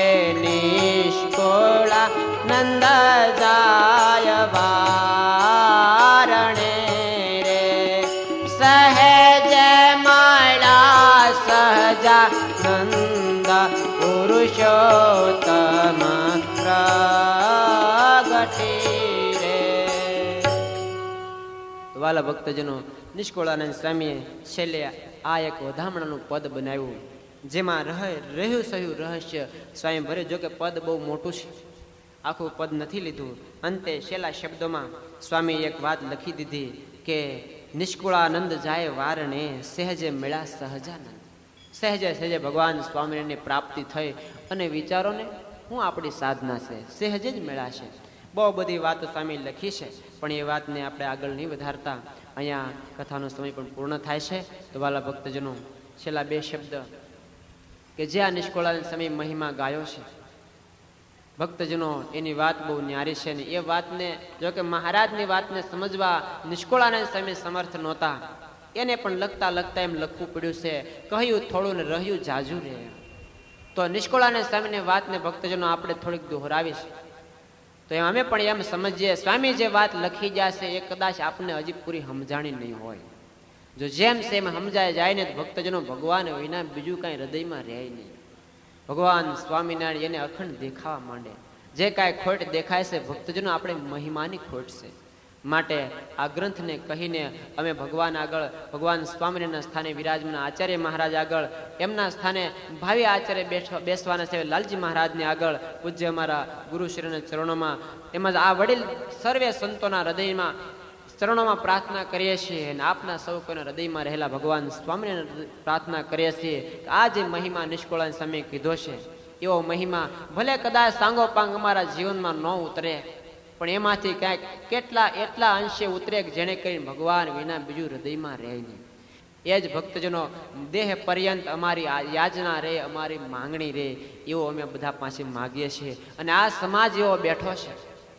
નિષ્કુળા નંદ જાય વારણે રે સહેજ મળા સહજા નંદ પુરુષોત્તમ પ્રગટી રે. વાલા ભક્તજનો, નિષ્કુળાનંદ સ્વામીએ છેલ્લે આ એક વધામણાનું પદ બનાવ્યું જેમાં રહ્યું સહ્યું રહસ્ય સ્વામી ભરે. જો કે પદ બહુ મોટું છે, આખું પદ નથી લીધું. અંતે છેલ્લા શબ્દોમાં સ્વામી એક વાત લખી દીધી કે નિષ્કુળાનંદ જાય વારણે સહેજે મેળા સહજાનંદ. સહેજે સહેજે ભગવાન સ્વામિનારાયણની પ્રાપ્તિ થઈ અને વિચારો ને હું આપણી સાધના છે સહેજે જ મેળાશે. બહુ બધી વાતો સ્વામી લખી છે પણ એ વાતને આપણે આગળ નહીં વધારતા અહીંયા કથાનો સમય પણ પૂર્ણ થાય છે. તો વાલા ભક્તજનો, છેલ્લા બે શબ્દ કે જે આ નિષ્કુળાનંદ સ્વામી મહિમા ગાયો છે ભક્તજનો, એની વાત બહુ ન્યારી છે ને એ વાતને જો કે મહારાજની વાતને સમજવા નિષ્કુળાનંદ સ્વામી સમર્થ નહોતા. એને પણ લખતા લખતા એમ લખવું પડ્યું છે, કહ્યું થોડું ને રહ્યું જાજુ રે. તો નિષ્કુળાનંદ સ્વામીની વાતને ભક્તજનો આપણે થોડીક દોહરાવીશ તો એમ અમે પણ એમ સમજીએ સ્વામી જે વાત લખી જશે એ કદાચ આપને હજી પૂરી સમજાણી નહીં હોય. જો જેમ સેમ સમજાય જાય ને ભક્તજનો ભગવાન વિના બીજું કાંઈ હૃદયમાં રહે નહીં. ભગવાન સ્વામિનારાયણ એને અખંડ દેખાવા માંડે. જે કાંઈ ખોટ દેખાય છે ભક્તજનો આપણે મહિમાની ખોટ છે. માટે આ ગ્રંથને કહીને અમે ભગવાન આગળ, ભગવાન સ્વામિનારાયણના સ્થાને વિરાજમાન આચાર્ય મહારાજ આગળ, એમના સ્થાને ભાવિ આચાર્ય બેસવાના છે લાલજી મહારાજને આગળ, પૂજ્ય અમારા ગુરુશ્રીના ચરણોમાં, એમાં આ વડીલ સર્વે સંતોના હૃદયમાં ચરણોમાં પ્રાર્થના કરીએ છીએ અને આપના સૌ કોઈના હૃદયમાં રહેલા ભગવાન સ્વામિનારાયણ પ્રાર્થના કરીએ છીએ કે આ જે મહિમા નિષ્કુળાનંદ સ્વામીએ કીધો છે એવો મહિમા ભલે કદાચ સાંગોપાંગ અમારા જીવનમાં ન ઉતરે પણ એમાંથી ક્યાંક એટલા અંશે ઉતરે કે જેને કરીને ભગવાન વિના બીજું હૃદયમાં રહે નહીં. એ જ ભક્તજનો દેહ પર્યંત અમારી યાચના રહે, અમારી માંગણી રહે એવો અમે બધા પાસે માગીએ છીએ. અને આ સમાજ એવો બેઠો છે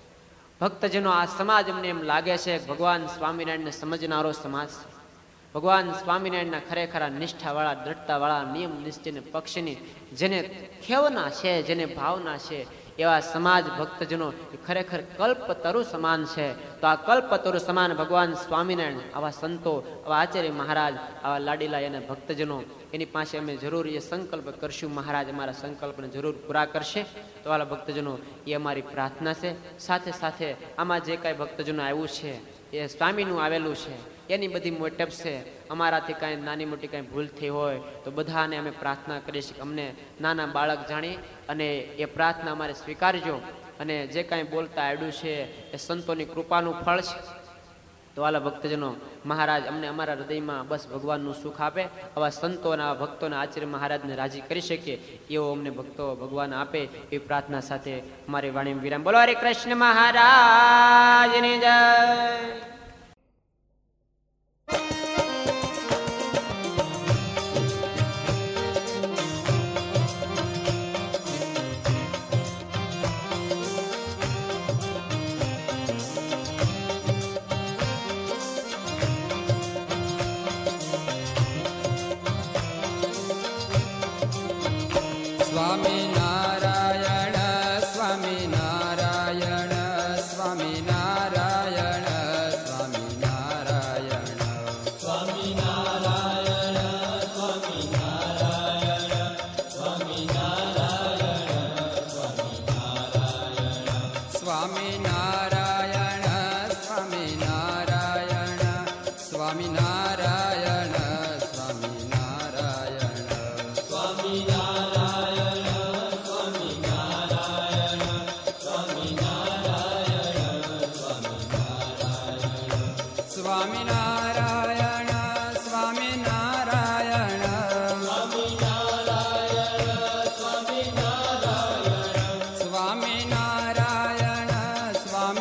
ભક્તજનો, આ સમાજ અમને એમ લાગે છે ભગવાન સ્વામિનારાયણને સમજનારો સમાજ છે. ભગવાન સ્વામિનારાયણના ખરેખર નિષ્ઠાવાળા, દ્રઢતાવાળા, નિયમ નિશ્ચયને પક્ષની જેને ખેવના છે, જેને ભાવના છે એવા સમાજ ભક્તજનો ખરેખર કલ્પતરુ સમાન છે. તો આ કલ્પતરુ સમાન ભગવાન સ્વામિનારાયણ, આવા સંતો, આવા આચાર્ય મહારાજ, આવા લાડીલા એના ભક્તજનો, એની પાસે અમે જરૂર એ સંકલ્પ કરશું. મહારાજ અમારા સંકલ્પને જરૂર પૂરા કરશે. તો વાલા ભક્તજનો, એ અમારી પ્રાર્થના છે. સાથે સાથે આમાં જે કાંઈ ભક્તજનો આવ્યું છે એ સ્વામીનું આવેલું છે, એની બધી મોટેપ છે. અમારાથી કાંઈ નાની મોટી કાંઈ ભૂલ થઈ હોય તો બધાને અમે પ્રાર્થના કરીશું કે અમને નાના બાળક જાણી અને એ પ્રાર્થના અમારે સ્વીકારજો. અને જે કાંઈ બોલતા આવડ્યું છે એ સંતોની કૃપાનું ફળ છે. તો વાલા ભક્તજનો, મહારાજ અમને અમારા હૃદયમાં બસ ભગવાનનું સુખ આપે, આવા સંતોના, આવા ભક્તોના આચાર્ય મહારાજને રાજી કરી શકીએ એવો અમને ભક્તો ભગવાન આપે એ પ્રાર્થના સાથે અમારી વાણી વિરામ. બોલો હરે કૃષ્ણ મહારાજની જય. સ્વામિનારાયણ સ્વામિનારાયણ સ્વામિનારાયણ સ્વામિનારાયણ સ્વામિનારાયણ સ્વામિનારાયણ સ્વામિનારાયણ સ્વામિનારાયણ સ્વામિનારાયણ સ્વામિનારાયણ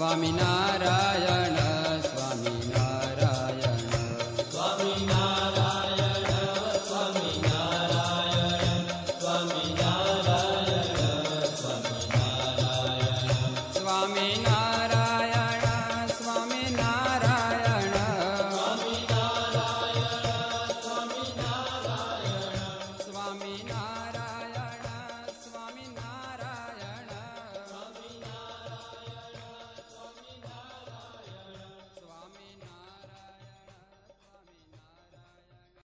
સ્વામિનારાયણ